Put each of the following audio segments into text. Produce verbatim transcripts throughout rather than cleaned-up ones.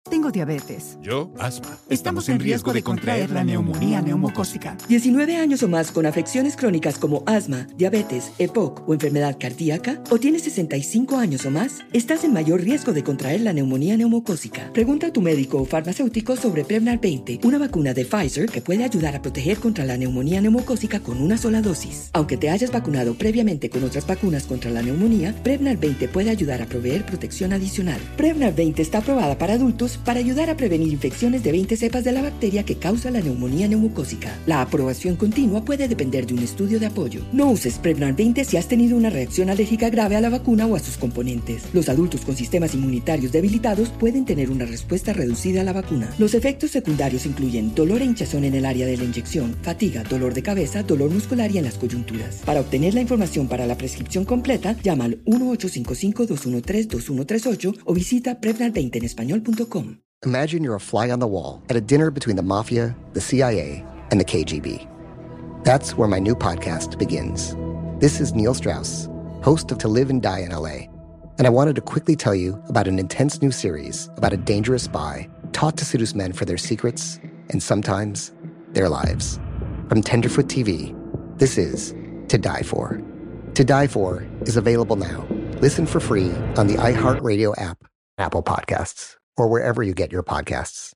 Tengo diabetes. Yo, asma. Estamos en riesgo de contraer la neumonía neumocócica. diecinueve años o más con afecciones crónicas como asma, diabetes, E P O C o enfermedad cardíaca, o tienes sesenta y cinco años o más, estás en mayor riesgo de contraer la neumonía neumocócica. Pregunta a tu médico o farmacéutico sobre Prevnar veinte, una vacuna de Pfizer que puede ayudar a proteger contra la neumonía neumocócica con una sola dosis. Aunque te hayas vacunado previamente con otras vacunas contra la neumonía, Prevnar veinte puede ayudar a proveer protección adicional. Prevnar veinte está aprobada para adultos para ayudar a prevenir infecciones de veinte cepas de la bacteria que causa la neumonía neumocócica. La aprobación continua puede depender de un estudio de apoyo. No uses Prevnar veinte si has tenido una reacción alérgica grave a la vacuna o a sus componentes. Los adultos con sistemas inmunitarios debilitados pueden tener una respuesta reducida a la vacuna. Los efectos secundarios incluyen dolor e hinchazón en el área de la inyección, fatiga, dolor de cabeza, dolor muscular y en las coyunturas. Para obtener la información para la prescripción completa, llama al uno ocho cinco cinco, dos uno tres, dos uno tres ocho o visita prevnar veinte en español punto com. Imagine you're a fly on the wall at a dinner between the mafia, the C I A, and the K G B. That's where my new podcast begins. This is Neil Strauss, host of To Live and Die in L A, and I wanted to quickly tell you about an intense new series about a dangerous spy taught to seduce men for their secrets and sometimes their lives. From Tenderfoot T V, this is To Die For. To Die For is available now. Listen for free on the iHeartRadio app, Apple Podcasts, or wherever you get your podcasts.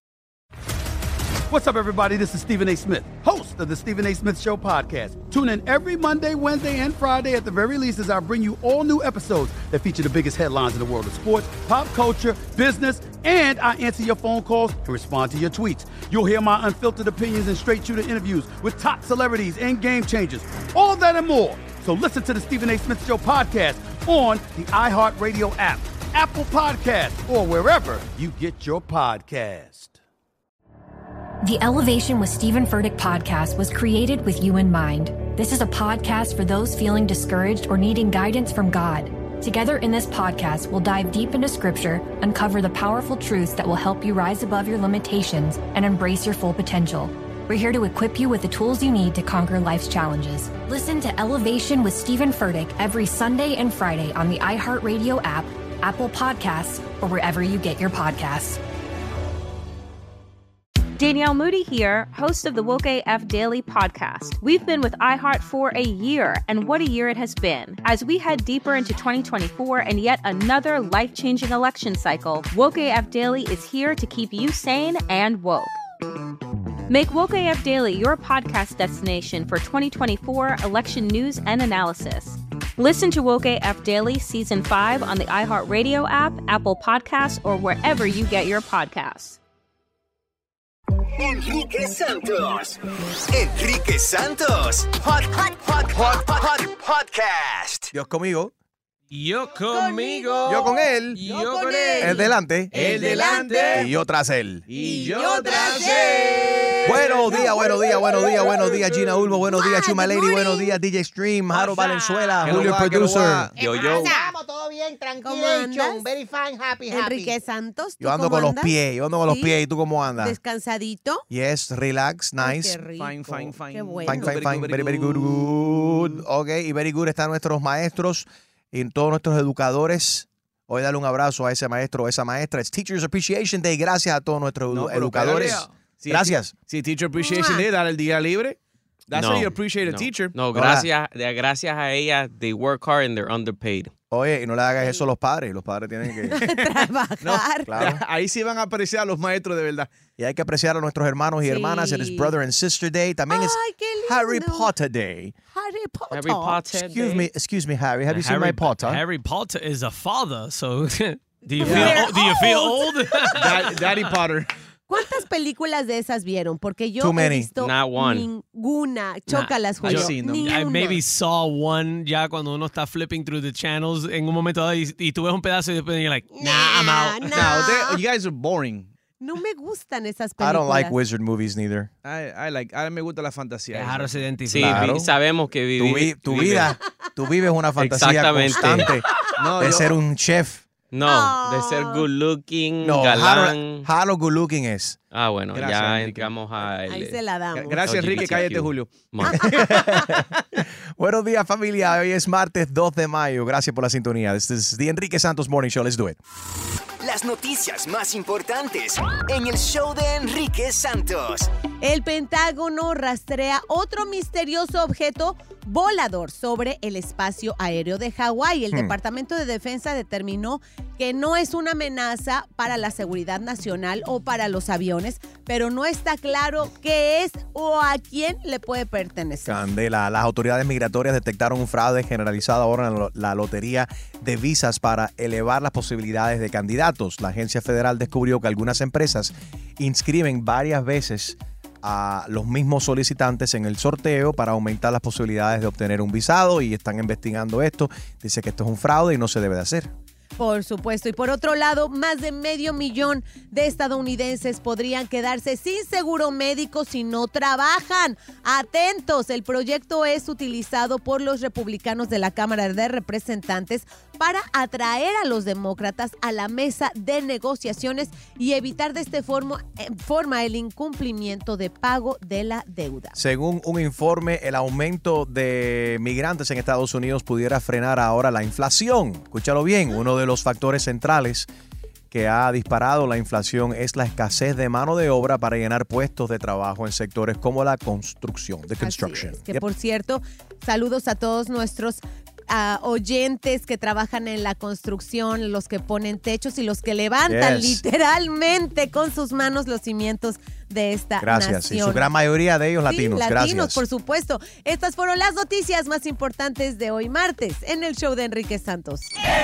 What's up, everybody? This is Stephen A. Smith, host of the Stephen A. Smith Show podcast. Tune in every Monday, Wednesday, and Friday at the very least as I bring you all new episodes that feature the biggest headlines in the world of sports, pop culture, business, and I answer your phone calls and respond to your tweets. You'll hear my unfiltered opinions and straight-shooter interviews with top celebrities and game changers. All that and more. So listen to the Stephen A. Smith Show podcast on the iHeartRadio app, Apple Podcasts, or wherever you get your podcast. The Elevation with Stephen Furtick podcast was created with you in mind. This is a podcast for those feeling discouraged or needing guidance from God. Together in this podcast, we'll dive deep into Scripture, uncover the powerful truths that will help you rise above your limitations and embrace your full potential. We're here to equip you with the tools you need to conquer life's challenges. Listen to Elevation with Stephen Furtick every Sunday and Friday on the iHeartRadio app, Apple Podcasts, or wherever you get your podcasts. Danielle Moody here, host of the Woke A F Daily podcast. We've been with iHeart for a year, and what a year it has been. As we head deeper into twenty twenty-four and yet another life-changing election cycle, Woke A F Daily is here to keep you sane and woke. Make Woke A F Daily your podcast destination for twenty twenty-four election news and analysis. Listen to Woke A F Daily Season five on the iHeartRadio app, Apple Podcasts, or wherever you get your podcasts. Enrique Santos. Enrique Santos. Hot, hot, hot, hot, hot, podcast. Dios conmigo. Yo conmigo. Yo con él. Yo, yo con él. El delante. El delante. Y yo tras él. Y yo tras él. Buenos días, buenos días, buenos días, buenos días, Gina Ulmo, buenos días, Chuma Lady, buenos días, D J Stream, Harold Valenzuela, Julio va, Producer. Yo, yo. Estamos todo bien, tranquilo, very fine, happy, happy. Enrique Santos, Yo ando con los pies, yo ando con los pies, ¿y tú cómo andas? Descansadito. Yes, relax, nice. Qué rico. Fine, fine, fine. Qué bueno. Fine, fine, fine, very, very good, good. Ok, y very good están nuestros maestros y todos nuestros educadores. Hoy dale un abrazo a ese maestro o esa maestra. It's Teachers Appreciation Day. Gracias a todos nuestros No, pero educadores. espérate. Si Gracias. Si Teacher Appreciation Day, dar el día libre. That's No, how you appreciate a no. teacher. No, gracias, de- gracias a ella, they work hard and they're underpaid. Oye, y no le hagas eso a los padres. Los padres tienen que... Trabajar. No, Claro. ahí sí van a apreciar a los maestros de verdad. Y hay que apreciar a nuestros hermanos y Sí. hermanas. It is Brother and Sister Day. También es Ay, qué lindo. Harry Potter Day. Harry Potter. Harry Potter Excuse Day. me, excuse me, Harry. Have you seen Harry, my Potter? Harry Potter is a father, so do you Yeah. feel do you feel old? Dad- Daddy Potter. ¿Cuántas películas de esas vieron? Porque yo Too he many. visto Not one. ninguna. Chócalas, I've Julio. seen them. Ninguna. I maybe saw one ya cuando uno está flipping through the channels en un momento dado y, y tú ves un pedazo y después you're like, nah, I'm out. Nah, No, they- you guys are boring. No me gustan esas I películas. don't like wizard movies neither. I, I like, a mí me gusta la fantasía. Claro, se Sí, identifica. Claro. vi- sabemos que viví. Tu, vi- tu vive- vida, tú vives una fantasía Exactamente. constante No, de yo- ser un chef. No, de ser good looking, No, galán. Harold, Harold good looking es. Ah, bueno, Gracias, ya Enrique. entramos a... Ahí se la damos. Gracias, L G B Enrique. T Q. Cállate, Julio. Man. Buenos días, familia. Hoy es martes dos de mayo. Gracias por la sintonía. This is the Enrique Santos Morning Show. Let's do it. las noticias más importantes en el show de Enrique Santos. El Pentágono rastrea otro misterioso objeto volador sobre el espacio aéreo de Hawái. El Hmm. Departamento de Defensa determinó que no es una amenaza para la seguridad nacional o para los aviones, pero no está claro qué es o a quién le puede pertenecer. Candela, las autoridades migratorias detectaron un fraude generalizado ahora en la lotería de visas para elevar las posibilidades de candidatos. La agencia federal descubrió que algunas empresas inscriben varias veces a los mismos solicitantes en el sorteo para aumentar las posibilidades de obtener un visado y están investigando esto. Dice que esto es un fraude y no se debe de hacer. Por supuesto. Y por otro lado, más de medio millón de estadounidenses podrían quedarse sin seguro médico si no trabajan. Atentos, el proyecto es utilizado por los republicanos de la Cámara de Representantes para atraer a los demócratas a la mesa de negociaciones y evitar de esta forma, forma el incumplimiento de pago de la deuda. Según un informe, el aumento de migrantes en Estados Unidos pudiera frenar ahora la inflación. Escúchalo bien, uno de los factores centrales que ha disparado la inflación es la escasez de mano de obra para llenar puestos de trabajo en sectores como la construcción, the construction. Así es, que Yep. por cierto, saludos a todos nuestros uh, oyentes que trabajan en la construcción, los que ponen techos y los que levantan Yes. literalmente con sus manos los cimientos de esta Gracias. Y nación. su gran mayoría de ellos Sí, latinos. latinos, Gracias. por supuesto. Estas fueron las noticias más importantes de hoy martes en el show de Enrique Santos.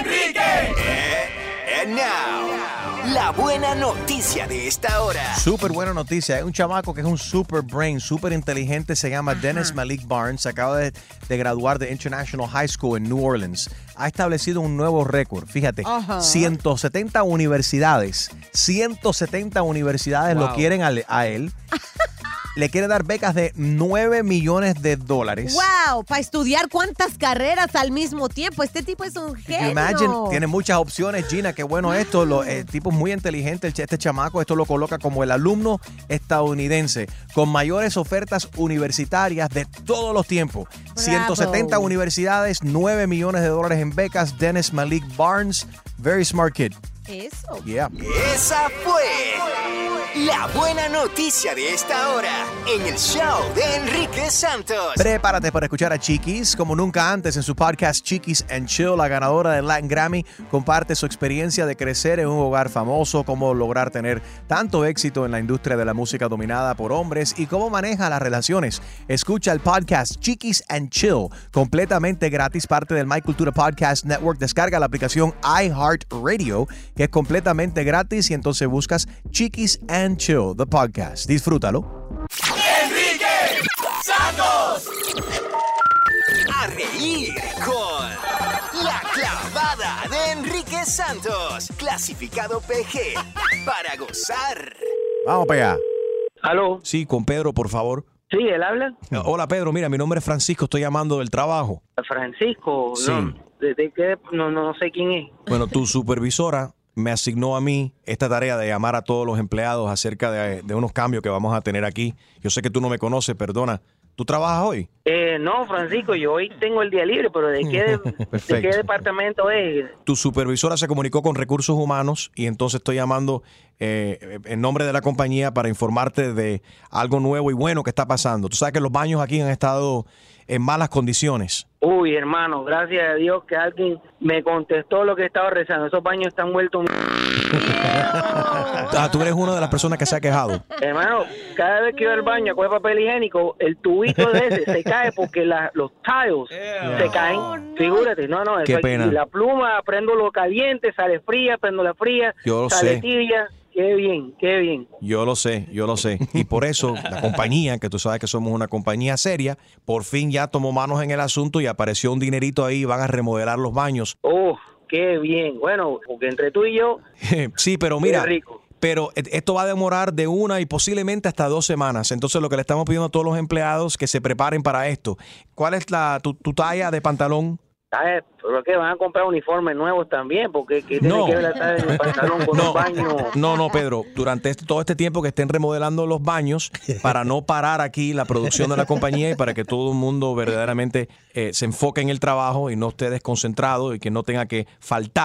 And now, la buena noticia de esta hora. Súper buena noticia. Hay un chamaco que es un super brain, súper inteligente. Se llama Dennis Malik Barnes. Acaba de, de graduar de International High School en New Orleans. Ha establecido un nuevo récord. Fíjate, Ajá. ciento setenta universidades. ciento setenta universidades Wow. lo quieren a, a él. Le quiere dar becas de nueve millones de dólares. ¡Wow! Para estudiar cuántas carreras al mismo tiempo. Este tipo es un genio. Imagine, tiene muchas opciones, Gina. Qué bueno esto. Lo, el tipo es muy inteligente. el ch- Este chamaco, esto lo coloca como el alumno estadounidense con mayores ofertas universitarias de todos los tiempos. ciento setenta universidades, nueve millones de dólares en becas. Dennis Malik Barnes, very smart kid. Eso. Yeah. Esa fue la buena noticia de esta hora en el show de Enrique Santos. Prepárate para escuchar a Chiquis como nunca antes en su podcast Chiquis and Chill. La ganadora del Latin Grammy comparte su experiencia de crecer en un hogar famoso, cómo lograr tener tanto éxito en la industria de la música dominada por hombres y cómo maneja las relaciones. Escucha el podcast Chiquis and Chill completamente gratis, parte del My Cultura Podcast Network. Descarga la aplicación iHeartRadio, que es completamente gratis, y entonces buscas Chiquis and Chill, the podcast. Disfrútalo. Enrique Santos. A reír con La Clavada de Enrique Santos. Clasificado P G para gozar. Vamos para allá. ¿Aló? Sí, con Pedro, por favor. Sí, él habla. Hola, Pedro. Mira, mi nombre es Francisco. Estoy llamando del trabajo. Francisco. Sí. No, ¿de, de qué? No, no sé quién es. Bueno, tu supervisora me asignó a mí esta tarea de llamar a todos los empleados acerca de, de unos cambios que vamos a tener aquí. Yo sé que tú no me conoces, perdona. ¿Tú trabajas hoy? Eh, no, Francisco, yo hoy tengo el día libre, pero ¿de qué, de, ¿de Perfecto. qué departamento es? Tu supervisora se comunicó con Recursos Humanos y entonces estoy llamando eh, en nombre de la compañía para informarte de algo nuevo y bueno que está pasando. Tú sabes que los baños aquí han estado en malas condiciones. Uy, hermano, gracias a Dios que alguien me contestó lo que estaba rezando. Esos baños están vueltos... Ah, tú eres una de las personas que se ha quejado. Hermano, cada vez que yo al baño a coger papel higiénico, el tubito de ese se cae porque la, los tiles se caen. Figúrate, no, no. Qué el- pena. Y la pluma, prendo lo caliente, sale fría, prendo la fría, Yo lo sale sé. tibia. Qué bien, qué bien. Yo lo sé, yo lo sé. Y por eso la compañía, que tú sabes que somos una compañía seria, por fin ya tomó manos en el asunto y apareció un dinerito ahí y van a remodelar los baños. Oh, qué bien. Bueno, porque entre tú y yo, Sí, pero mira, Qué rico. pero esto va a demorar de una y posiblemente hasta dos semanas. Entonces lo que le estamos pidiendo a todos los empleados que se preparen para esto. ¿Cuál es la tu, tu talla de pantalón? ¿sabes? Pero que van a comprar uniformes nuevos también, porque ¿qué No. tiene que ver la tarde en el pantalón con un baño? No, no, Pedro. Durante este- todo este tiempo que estén remodelando los baños, para no parar aquí la producción de la compañía y para que todo el mundo verdaderamente eh, se enfoque en el trabajo y no esté desconcentrado y que no tenga que faltar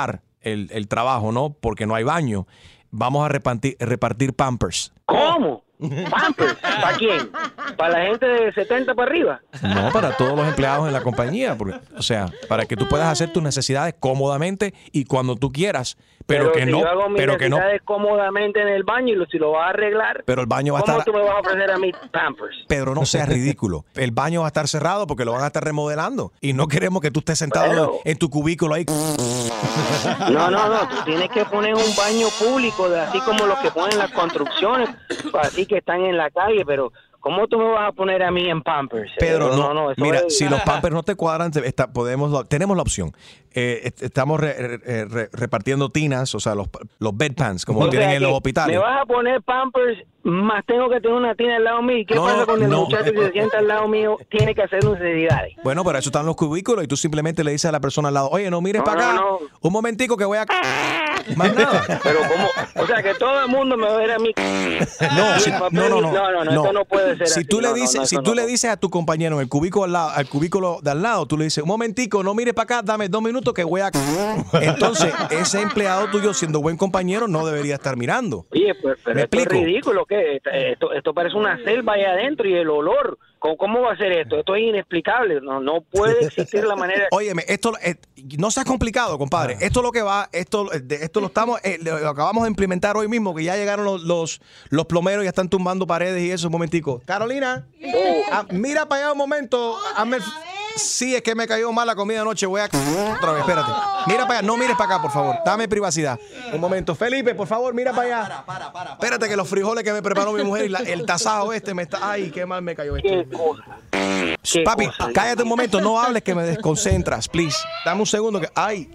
el, el trabajo, ¿no? Porque no hay baño. Vamos a repartir, repartir Pampers. ¿Cómo? ¿Pampers? ¿Para quién? ¿Para la gente de setenta para arriba? No, para todos los empleados en la compañía. Porque, o sea, para que tú puedas hacer tus necesidades cómodamente y cuando tú quieras. Pero, Pero que si no, yo hago mis pero que no. necesidades cómodamente en el baño y lo- si lo vas a arreglar, Pero el baño va a ¿cómo estar. tú me vas a ofrecer a mí Pampers? Pedro, no seas ridículo. El baño va a estar cerrado porque lo van a estar remodelando. Y no queremos que tú estés sentado Pero- en tu cubículo ahí. No, no, no, tú tienes que poner un baño público, de- así como los que ponen las construcciones, así que están en la calle, pero ¿cómo tú me vas a poner a mí en Pampers? Pedro, Eh, no, eso mira, es- si los Pampers no te cuadran, te- está- podemos, tenemos la opción. Eh, est- estamos re- re- re- repartiendo tinas, o sea, los, los bedpans, como O lo tienen sea en los que hospitales. Me vas a poner Pampers, más tengo que tener una tina al lado mío. ¿Y qué No, pasa con el no. muchacho que se sienta al lado mío? Tiene que hacer necesidades. Bueno, para eso están los cubículos y tú simplemente le dices a la persona al lado, oye, no mires No, para acá, no, no. un momentico que voy a... Más nada. Pero como, o sea que todo el mundo me va a ver a mí. No, Y si- el papel no, no, y- no, no, no, no, esto no puede ser Si así. tú le No, no, dices, no, si eso tú no. le dices a tu compañero en el cubículo al lado, al cubículo de al lado, tú le dices, un momentico, no mires para acá, dame dos minutos que voy a... Entonces, ese empleado tuyo, siendo buen compañero, no debería estar mirando. Oye, pues, pero ¿Me esto es explico? ridículo, ¿qué? Esto, esto parece una selva allá adentro y el olor. ¿Cómo, cómo va a ser esto? Esto es inexplicable. No, no puede existir la manera. Óyeme, esto eh, no seas complicado, compadre. Esto es lo que va, esto, eh, de- esto lo estamos, eh, lo acabamos de implementar hoy mismo, que ya llegaron los, los, los plomeros, ya están tumbando paredes y eso, un momentico. Carolina, ah, mira para allá un momento. Hazme el- Sí, es que me cayó mal la comida anoche. Voy a... Otra vez, espérate. Mira para allá. No mires para acá, por favor. Dame privacidad. Un momento. Felipe, por favor, mira para allá. Espérate que los frijoles que me preparó mi mujer y la- el tasajo este me está... Ay, qué mal me cayó esto. Papi, cállate un momento. No hables que me desconcentras, please. Dame un segundo que... Ay.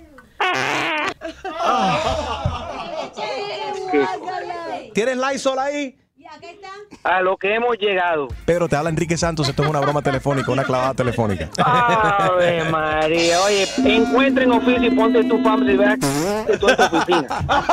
¿Tienes Lysol ahí? A lo que hemos llegado. Pedro, te habla Enrique Santos. Esto es una broma telefónica, una clavada telefónica. Ave María. Oye, encuentra en oficio y ponte tu Pampers y verás que tú en tu oficina.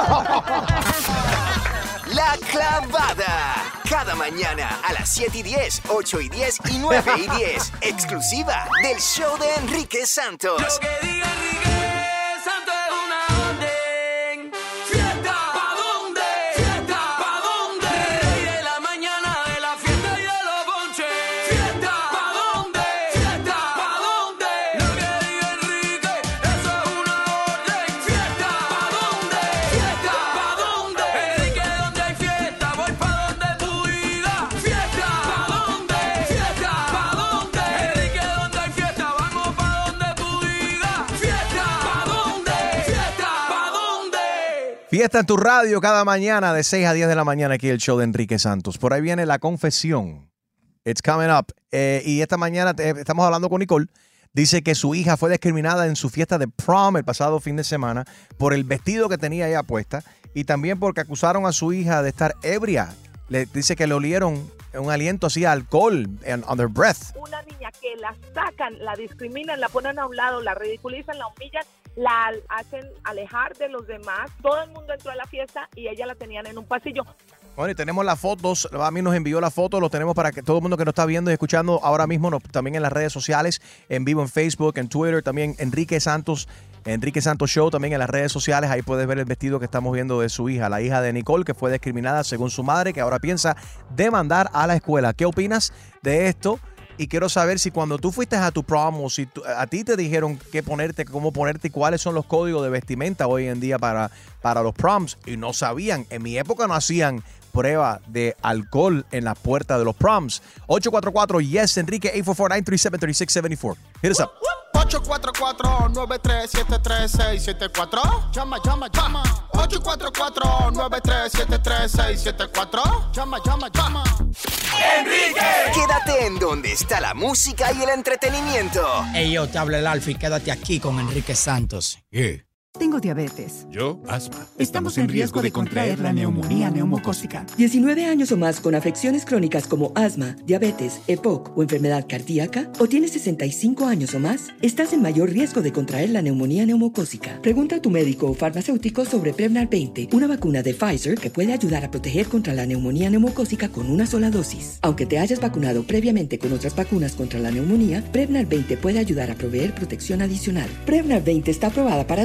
La clavada. Cada mañana a las siete y diez, ocho y diez y nueve y diez. Exclusiva del show de Enrique Santos. Lo que diga Enrique Santos es una orden. Fiesta, ¿pa' dónde? Fiesta, ¿pa' dónde? Rey de la mañana de la fiesta y de los bonches. Fiesta, ¿pa' dónde? Fiesta, ¿pa' dónde? Lo que diga Enrique, eso es una orden. Fiesta, ¿pa' dónde? Fiesta, ¿pa' dónde? Enrique, donde hay fiesta, voy pa' donde tú digas. Fiesta, ¿pa' dónde? Fiesta, ¿pa' dónde? Enrique, donde hay fiesta, vamos pa' donde tú digas. Fiesta, ¿pa' dónde? Fiesta, ¿pa' dónde? Fiesta en tu radio cada mañana de seis a diez de la mañana aquí el show de Enrique Santos. Por ahí viene la confesión. It's coming up. Eh, y esta mañana te- estamos hablando con Nicole. Dice que su hija fue discriminada en su fiesta de prom el pasado fin de semana por el vestido que tenía ella puesta y también porque acusaron a su hija de estar ebria. Le dice que le olieron un aliento así a alcohol en, on their breath. Una niña que la sacan, la discriminan, la ponen a un lado, la ridiculizan, la humillan, la hacen alejar de los demás. Todo el mundo entró a la fiesta y ella la tenían en un pasillo. Bueno, y tenemos las fotos. A mí nos envió la foto. Lo tenemos para que todo el mundo que nos está viendo y escuchando ahora mismo, nos- también en las redes sociales, en vivo en Facebook, en Twitter, también Enrique Santos, Enrique Santos Show, también en las redes sociales. Ahí puedes ver el vestido que estamos viendo de su hija, la hija de Nicole, que fue discriminada según su madre, que ahora piensa demandar a la escuela. ¿Qué opinas de esto? Y quiero saber si cuando tú fuiste a tu prom o si tú- a ti te dijeron qué ponerte, cómo ponerte y cuáles son los códigos de vestimenta hoy en día para, para los proms. Y no sabían. En mi época no hacían prueba de alcohol en la puerta de los proms. ocho cuatro cuatro, yes, Enrique, ocho cuatro cuatro, nueve tres siete, tres seis siete cuatro. Hit us up. ocho cuatro cuatro, nueve tres siete, tres seis siete cuatro. Llama, llama, llama. ocho cuatro cuatro, nueve tres siete, tres seis siete cuatro. Llama, llama, llama. Enrique. Quédate en donde está la música y el entretenimiento. Hey, yo, te habla el Alfie. Quédate aquí con Enrique Santos. Tengo diabetes. Yo, asma. Estamos en riesgo de contraer la neumonía neumocócica. diecinueve años o más con afecciones crónicas como asma, diabetes, E P O C o enfermedad cardíaca, o tienes sesenta y cinco años o más, estás en mayor riesgo de contraer la neumonía neumocócica. Pregunta a tu médico o farmacéutico sobre Prevnar veinte, una vacuna de Pfizer que puede ayudar a proteger contra la neumonía neumocócica con una sola dosis. Aunque te hayas vacunado previamente con otras vacunas contra la neumonía, Prevnar veinte puede ayudar a proveer protección adicional. Prevnar veinte está aprobada para adultos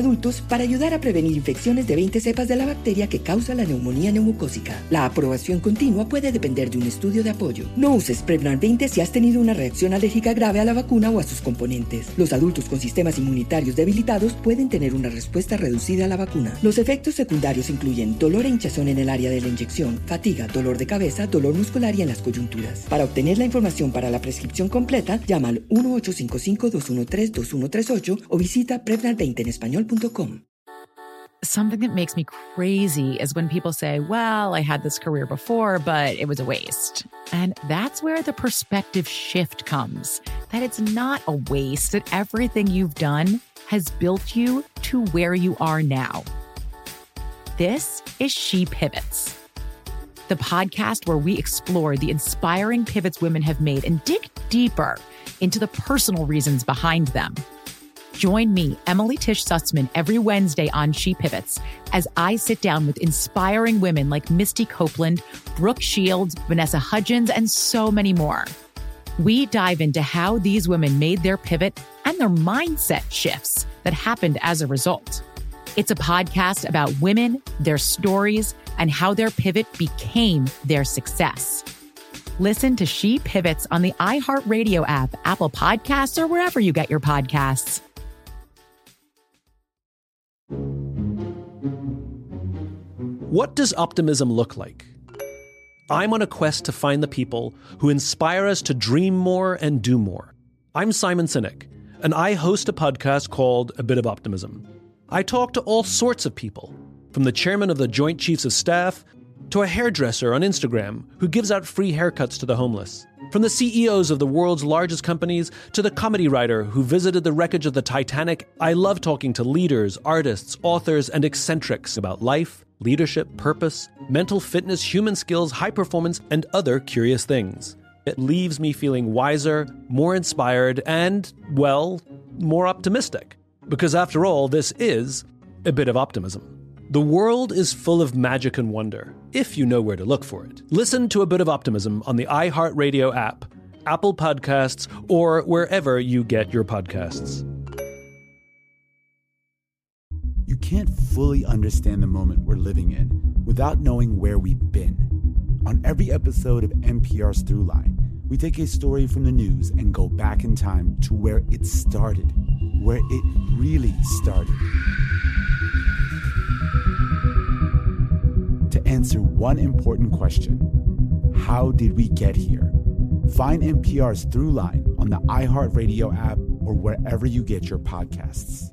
para ayudar a prevenir infecciones de veinte cepas de la bacteria que causa la neumonía neumocócica. La aprobación continua puede depender de un estudio de apoyo. No uses Prevnar veinte si has tenido una reacción alérgica grave a la vacuna o a sus componentes. Los adultos con sistemas inmunitarios debilitados pueden tener una respuesta reducida a la vacuna. Los efectos secundarios incluyen dolor e hinchazón en el área de la inyección, fatiga, dolor de cabeza, dolor muscular y en las coyunturas. Para obtener la información para la prescripción completa, llama al uno ocho cinco cinco, dos uno tres, dos uno tres ocho o visita prevnar veinte en español punto com. Something that makes me crazy is when people say, well, I had this career before, but it was a waste. And that's where the perspective shift comes, that it's not a waste, that everything you've done has built you to where you are now. This is She Pivots, the podcast where we explore the inspiring pivots women have made and dig deeper into the personal reasons behind them. Join me, Emily Tish Sussman, every Wednesday on She Pivots as I sit down with inspiring women like Misty Copeland, Brooke Shields, Vanessa Hudgens, and so many more. We dive into how these women made their pivot and their mindset shifts that happened as a result. It's a podcast about women, their stories, and how their pivot became their success. Listen to She Pivots on the iHeartRadio app, Apple Podcasts, or wherever you get your podcasts. What does optimism look like? I'm on a quest to find the people who inspire us to dream more and do more. I'm Simon Sinek, and I host a podcast called A Bit of Optimism. I talk to all sorts of people, from the chairman of the Joint Chiefs of Staff to a hairdresser on Instagram who gives out free haircuts to the homeless, from the C E Os of the world's largest companies to the comedy writer who visited the wreckage of the Titanic. I love talking to leaders, artists, authors, and eccentrics about life, leadership, purpose, mental fitness, human skills, high performance, and other curious things. It leaves me feeling wiser, more inspired, and, well, more optimistic. Because after all, this is a bit of optimism. The world is full of magic and wonder, if you know where to look for it. Listen to A Bit of Optimism on the iHeartRadio app, Apple Podcasts, or wherever you get your podcasts. You can't fully understand the moment we're living in without knowing where we've been. On every episode of N P R's Throughline, we take a story from the news and go back in time to where it started, where it really started. To answer one important question, how did we get here? Find N P R's Throughline on the iHeartRadio app or wherever you get your podcasts.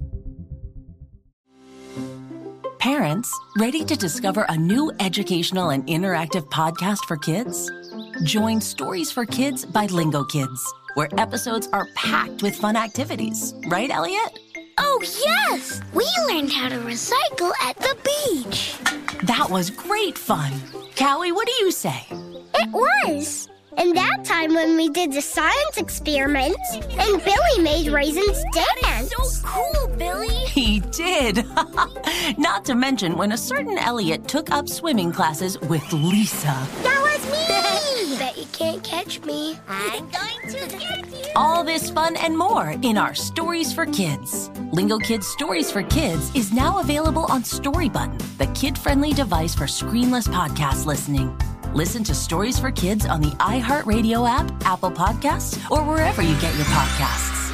Parents, ready to discover a new educational and interactive podcast for kids? Join Stories for Kids by Lingo Kids, where episodes are packed with fun activities. Right, Elliot? Oh, yes! We learned how to recycle at the beach. That was great fun. Callie, what do you say? It was. And that time when we did the science experiments and Billy made raisins dance. So cool, Billy. He did. Not to mention when a certain Elliot took up swimming classes with Lisa. That was me. Bet you can't catch me. I'm going to get you. All this fun and more in our Stories for Kids. Lingo Kids Stories for Kids is now available on Storybutton, the kid-friendly device for screenless podcast listening. Listen to Stories for Kids on the iHeartRadio app, Apple Podcasts, or wherever you get your podcasts.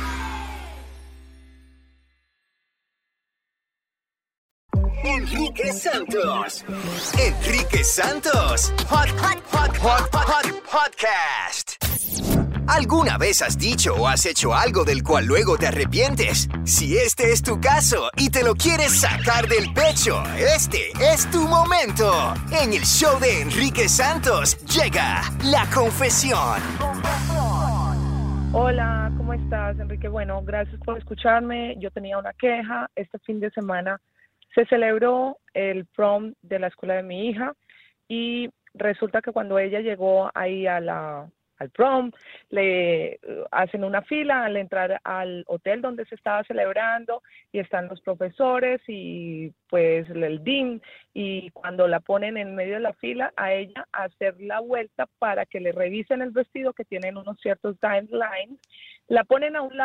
Enrique Santos. Enrique Santos. Hot, hot, hot, hot, hot, podcast. ¿Alguna vez has dicho o has hecho algo del cual luego te arrepientes? Si este es tu caso y te lo quieres sacar del pecho, este es tu momento. En el show de Enrique Santos llega La Confesión. Hola, ¿cómo estás, Enrique? Bueno, gracias por escucharme. Yo tenía una queja. Este fin de semana se celebró el prom de la escuela de mi hija y resulta que cuando ella llegó ahí a la... al prom, le hacen una fila al entrar al hotel donde se estaba celebrando y están los profesores y pues el dean, y cuando la ponen en medio de la fila a ella a hacer la vuelta para que le revisen el vestido, que tienen unos ciertos guidelines, la ponen a un lado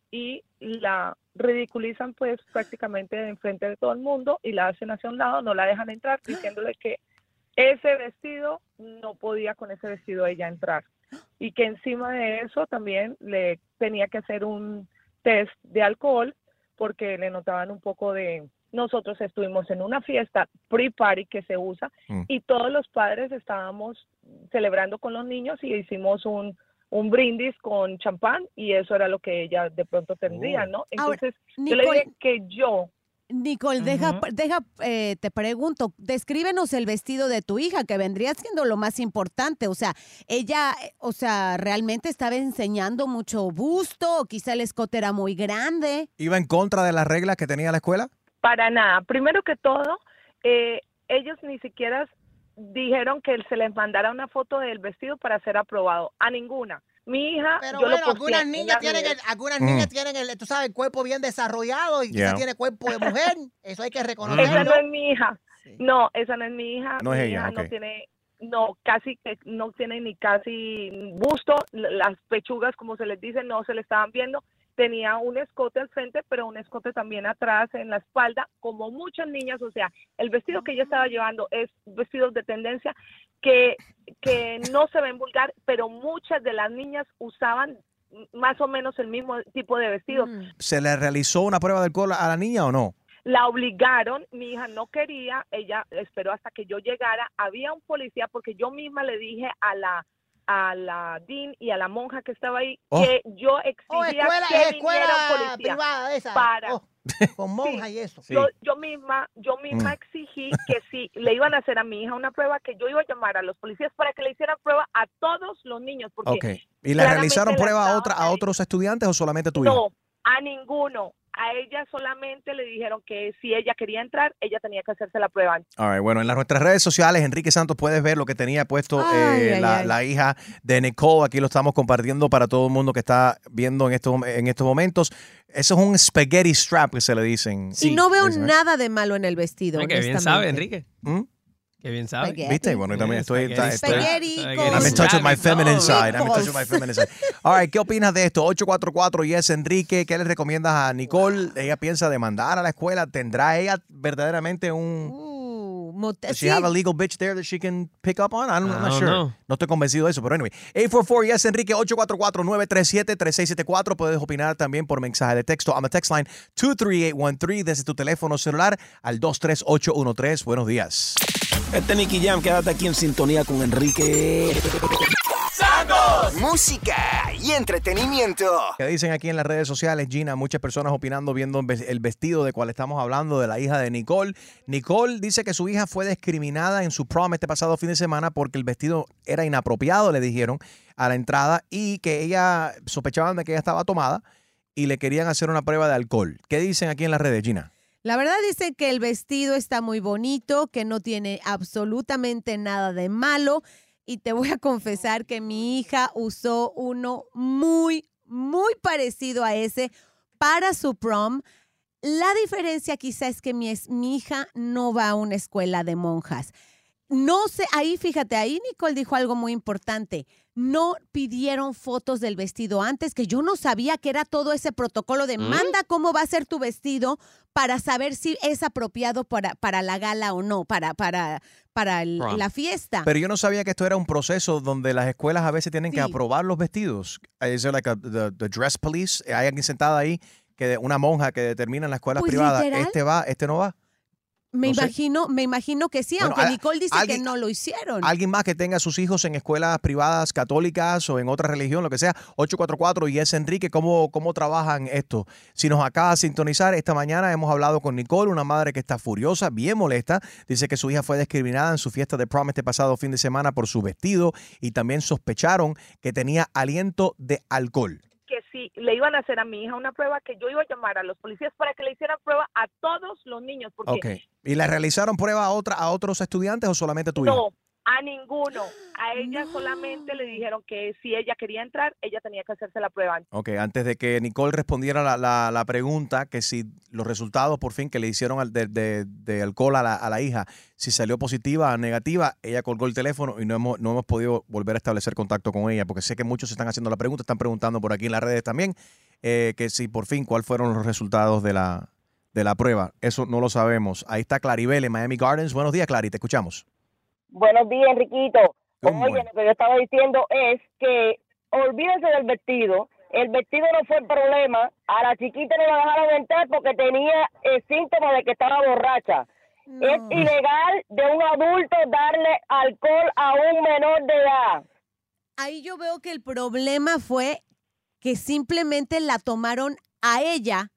y la ridiculizan pues prácticamente enfrente de todo el mundo y la hacen hacia un lado, no la dejan entrar diciéndole que ese vestido no podía con ese vestido ella entrar y que encima de eso también le tenía que hacer un test de alcohol porque le notaban un poco de... Nosotros estuvimos en una fiesta pre-party que se usa mm. y todos los padres estábamos celebrando con los niños y hicimos un, un brindis con champán y eso era lo que ella de pronto tendría, ¿no? Entonces, Ahora, yo le Nicole, dije que yo... Nicole, deja, uh-huh. deja eh, te pregunto, descríbenos el vestido de tu hija, que vendría siendo lo más importante. O sea, ella, o sea, ¿realmente estaba enseñando mucho busto o quizá el escote era muy grande? ¿Iba en contra de las reglas que tenía la escuela? Para nada. Primero que todo, eh, ellos ni siquiera dijeron que se les mandara una foto del vestido para ser aprobado. A ninguna. Mi hija, pero yo bueno, lo algunas niñas tienen el, algunas Mm. niñas tienen el, tú sabes, el cuerpo bien desarrollado y Yeah. quizás tiene cuerpo de mujer. Eso hay que reconocerlo. Esa no es mi hija. No, esa no es mi hija. No mi es hija ella, no ok. tiene, no, casi que no tiene ni casi busto. L- Las pechugas, como se les dice, no se le estaban viendo. Tenía un escote al frente, pero un escote también atrás en la espalda, como muchas niñas. O sea, el vestido que ella estaba llevando es vestidos de tendencia que, que no se ven vulgar, pero muchas de las niñas usaban más o menos el mismo tipo de vestido. ¿Se le realizó una prueba de alcohol a la niña o no? La obligaron, mi hija no quería, ella esperó hasta que yo llegara. Había un policía porque yo misma le dije a la a la dean y a la monja que estaba ahí Oh. que yo Oh, exigía escuela, que escuela viniera un policía privada esa. para Oh, con monjas y eso. yo, yo misma yo misma Mm. exigí que si le iban a hacer a mi hija una prueba, que yo iba a llamar a los policías para que le hicieran prueba a todos los niños porque Ok. ¿Y le claramente realizaron la prueba a, estaban otra, a otros estudiantes o solamente tu hija? no, a ninguno. A ella solamente le dijeron que si ella quería entrar, ella tenía que hacerse la prueba. All right, bueno, en las, nuestras redes sociales, Enrique Santos, puedes ver lo que tenía puesto Ay, eh, ay, la, ay. la hija de Nicole. Aquí lo estamos compartiendo para todo el mundo que está viendo en estos, en estos momentos. Eso es un spaghetti strap que se le dicen. Y no veo Eso, ¿eh? nada de malo en el vestido. Ay, qué bien honestamente. sabe, Enrique. ¿Mm? Qué bien sabe. Spaghetti. ¿Viste? Bueno, yo también estoy... Spaghetti. estoy Spaghetti con- I'm in touch with my feminine side. I'm in touch with my Meatballs. feminine side. All right, ¿qué opinas de esto? ocho cuatro cuatro, yes, Enrique. ¿Qué le recomiendas a Nicole? Ella piensa demandar a la escuela. ¿Tendrá ella verdaderamente un... Uh, mote- Does she sí. have a legal bitch there that she can pick up on? I don't, I'm I not don't sure. know. No estoy convencido de eso, pero anyway. eight four four, yes, Enrique, ocho cuatro cuatro, nueve tres siete, tres seis siete cuatro. Puedes opinar también por mensaje de texto a la text line two three eight one three desde tu teléfono celular al dos tres ocho uno tres. Buenos días. Este Nicky Jam, quédate aquí en sintonía con Enrique. ¡Santos! Música y entretenimiento. ¿Qué dicen aquí en las redes sociales, Gina? Muchas personas opinando, viendo el vestido de cual estamos hablando, de la hija de Nicole. Nicole dice que su hija fue discriminada en su prom este pasado fin de semana porque el vestido era inapropiado, le dijeron a la entrada, y que ella sospechaban de que ella estaba tomada y le querían hacer una prueba de alcohol. ¿Qué dicen aquí en las redes, Gina? La verdad dice que el vestido está muy bonito, que no tiene absolutamente nada de malo. Y te voy a confesar que mi hija usó uno muy, muy parecido a ese para su prom. La diferencia quizá es que mi, es- mi hija no va a una escuela de monjas. No sé, ahí fíjate, ahí Nicole dijo algo muy importante. No pidieron fotos del vestido antes, que yo no sabía que era todo ese protocolo de ¿Mm? manda cómo va a ser tu vestido para saber si es apropiado para, para la gala o no, para, para, para el- Prom. la fiesta. Pero yo no sabía que esto era un proceso donde las escuelas a veces tienen que Sí. aprobar los vestidos. ¿Es like a- the, the dress police? ¿Hay alguien sentada ahí, que una monja que determina en las escuelas Pues, privadas, literal. este va, este no va? Me no sé. imagino, me imagino que sí, Bueno, aunque a- Nicole dice alguien- que no lo hicieron. Alguien más que tenga a sus hijos en escuelas privadas católicas o en otra religión, lo que sea, ocho cuatro cuatro y es Enrique, ¿cómo, cómo trabajan esto? Si nos acaba de sintonizar, esta mañana hemos hablado con Nicole, una madre que está furiosa, bien molesta. Dice que su hija fue discriminada en su fiesta de prom este pasado fin de semana por su vestido y también sospecharon que tenía aliento de alcohol. Que si le iban a hacer a mi hija una prueba, que yo iba a llamar a los policías para que le hicieran prueba a todos los niños. Porque Ok. ¿Y le realizaron prueba a, otra, a otros estudiantes o solamente tu hija? no, A ninguno. A ella solamente le dijeron que si ella quería entrar, ella tenía que hacerse la prueba. Ok, antes de que Nicole respondiera la, la, la pregunta, que si los resultados por fin que le hicieron al- de, de- de alcohol a la, a la hija, si salió positiva o negativa, ella colgó el teléfono y no hemos, no hemos podido volver a establecer contacto con ella, porque sé que muchos están haciendo la pregunta, están preguntando por aquí en las redes también, eh, que si por fin cuáles fueron los resultados de la, de la prueba. Eso no lo sabemos. Ahí está Claribel en Miami Gardens. Buenos días, Clary, te escuchamos. Buenos días, Enriquito. Good Oye, morning. lo que yo estaba diciendo es que olvídense del vestido. El vestido no fue el problema. A la chiquita no la dejaron entrar porque tenía el síntoma de que estaba borracha. Es ilegal de un adulto darle alcohol a un menor de edad. Ahí yo veo que el problema fue que simplemente la tomaron a ella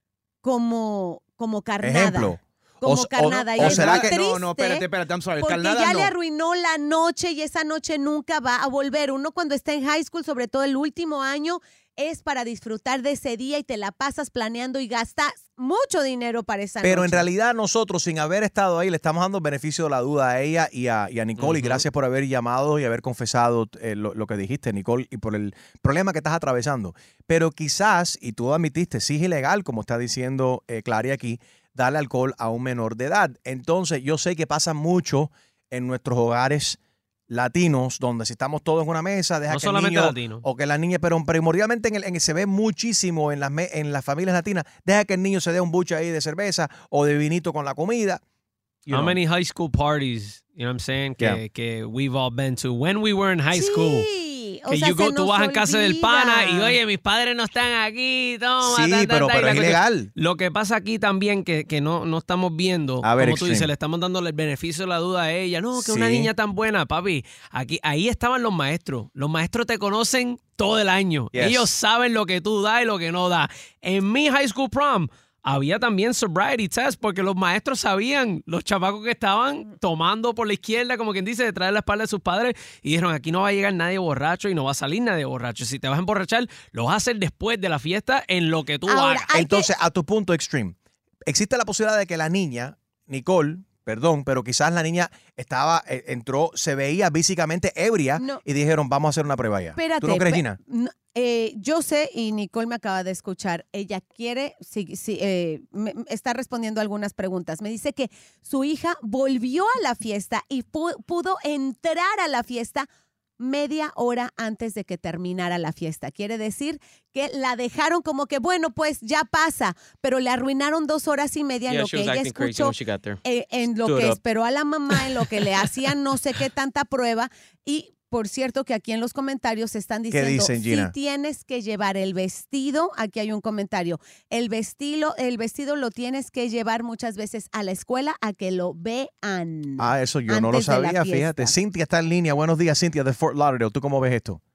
como, como carnada. Ejemplo. Como O- o- carnada. y o es será muy que- triste No, no, espérate, espérate, I'm sorry. porque Carnada ya no. le arruinó la noche y esa noche nunca va a volver. Uno cuando está en high school, sobre todo el último año, es para disfrutar de ese día y te la pasas planeando y gastas mucho dinero para esa Pero en noche. realidad nosotros, sin haber estado ahí, le estamos dando beneficio de la duda a ella y a, y a Nicole. Y gracias por haber llamado y haber confesado eh, lo, lo que dijiste, Nicole, y por el problema que estás atravesando. Pero quizás, y tú admitiste, sí es ilegal, como está diciendo eh, Clary aquí, darle alcohol a un menor de edad. Entonces, yo sé que pasa mucho en nuestros hogares latinos, donde si estamos todos en una mesa, deja No que el solamente niño latinos. o que la niña, pero primordialmente en el, en el- se ve muchísimo en las, me- en las familias latinas, deja que el niño se dé un buche ahí de cerveza o de vinito con la comida. You How know. many high school parties, you know what I'm saying, que, Yeah. que we've all been to when we were in high school. o Que sea, you se go, tú nos vas en casa del pana y olvida. oye, mis padres no están aquí, toma. Sí, ta, ta, pero- ta, y pero la es cuestión- ilegal. Lo que pasa aquí también que, que no, no estamos viendo, A ver, como tú Extreme. dices, le estamos dándole el beneficio de la duda a ella. No, que una Sí. niña tan buena, papi. Aquí, ahí estaban los maestros. Los maestros te conocen todo el año. Yes. Ellos saben lo que tú das y lo que no das. En mi high school prom había también sobriety test porque los maestros sabían, los chamacos que estaban tomando por la izquierda, como quien dice, detrás de la espalda de sus padres, y dijeron, aquí no va a llegar nadie borracho y no va a salir nadie borracho. Si te vas a emborrachar, lo vas a hacer después de la fiesta en lo que tú hagas. Entonces, a tu punto extreme, existe la posibilidad de que la niña, Nicole, perdón, pero quizás la niña estaba, eh, entró, se veía físicamente ebria No. y dijeron, vamos a hacer una prueba ya. Espérate. ¿Tú no crees, pe- Gina? no, eh, yo sé, y Nicole me acaba de escuchar, ella quiere, sí, sí, eh, me- me está respondiendo algunas preguntas. Me dice que su hija volvió a la fiesta y pu- pudo entrar a la fiesta media hora antes de que terminara la fiesta. Quiere decir que la dejaron como que, bueno, pues ya pasa, pero le arruinaron dos horas y media en Yeah, lo she que was ella acting crazy escuchó, when she got there. eh, en lo Stood que up. esperó a la mamá, en lo que le hacían no sé qué tanta prueba. Y por cierto que aquí en los comentarios están ¿Qué diciendo, dicen, Gina? si tienes que llevar el vestido, aquí hay un comentario, el vestido, el vestido lo tienes que llevar muchas veces a la escuela a que lo vean. Ah, eso yo no lo antes de la sabía, fiesta. fíjate. Cintia está en línea. Buenos días, Cintia, de Fort Lauderdale. ¿Tú cómo ves esto?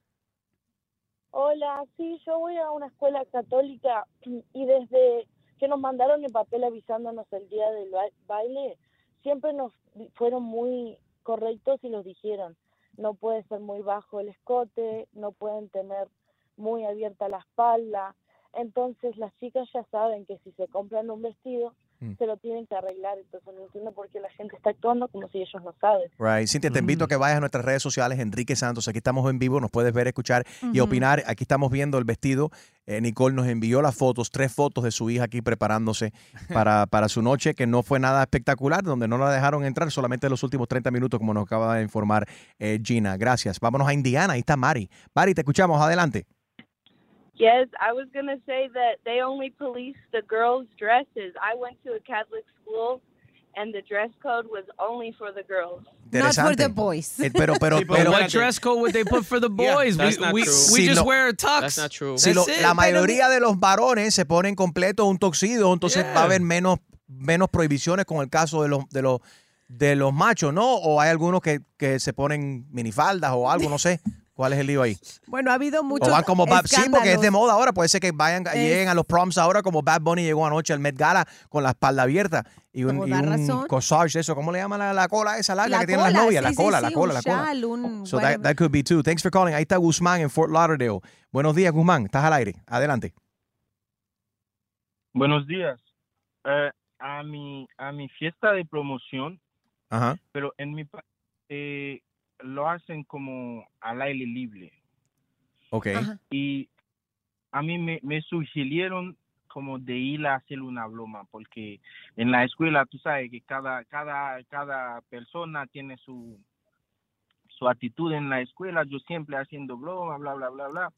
Hola, sí, yo voy a una escuela católica y desde que nos mandaron el papel avisándonos el día del ba- baile, siempre nos di- fueron muy correctos y nos dijeron, no puede ser muy bajo el escote, no pueden tener muy abierta la espalda. Entonces las chicas ya saben que si se compran un vestido, Mm. se lo tienen que arreglar. Entonces no entiendo por qué la gente está actuando como si ellos no saben. Right. Cintia, te invito a que vayas a nuestras redes sociales, Enrique Santos. Aquí estamos en vivo, nos puedes ver, escuchar y Ujú. opinar. Aquí estamos viendo el vestido. Eh, Nicole nos envió las fotos, tres fotos de su hija aquí preparándose para, para su noche, que no fue nada espectacular, donde no la dejaron entrar solamente los últimos treinta minutos, como nos acaba de informar eh, Gina. Gracias. Vámonos a Indiana, ahí está Mari. Mari, te escuchamos, adelante. Yes, I was going to say that they only police the girls' dresses. I went to a Catholic school and the dress code was only for the girls. Not for Interesante. the boys. Eh, pero, pero, Sí, but pero, what dress code would they put for the boys? That's we not we, true. we Si just lo- wear a tux. That's not true. Si lo- That's it. la mayoría de los varones se ponen completo un toxido, entonces Yeah. va a haber menos, menos prohibiciones con el caso de los, de los, de los machos, ¿no? O hay algunos que, que se ponen minifaldas o algo, no sé. ¿Cuál es el lío ahí? Bueno, ha habido muchos O van como Bad, sí, porque es de escándalos. moda ahora. Puede ser que vayan, Es- lleguen a los proms ahora como Bad Bunny llegó anoche al Met Gala con la espalda abierta y un, Como y da un razón. corsage, eso. ¿Cómo le llaman la, la cola esa larga La que tienen las cola, novias? sí, la sí, cola, sí, la cola, un la cola. chal, un So whatever. that, that could be too. Thanks for calling. Ahí está Guzmán en Fort Lauderdale. Buenos días, Guzmán. Estás al aire. Adelante. Buenos días. Eh, a mi a mi fiesta de promoción, Ajá. pero en mi pa- eh, lo hacen como al aire libre. Ok. Ajá. Y a mí me, me sugirieron como de ir a hacer una broma, porque en la escuela tú sabes que cada, cada, cada persona tiene su, su actitud en la escuela. Yo siempre haciendo broma, bla, bla, bla, bla.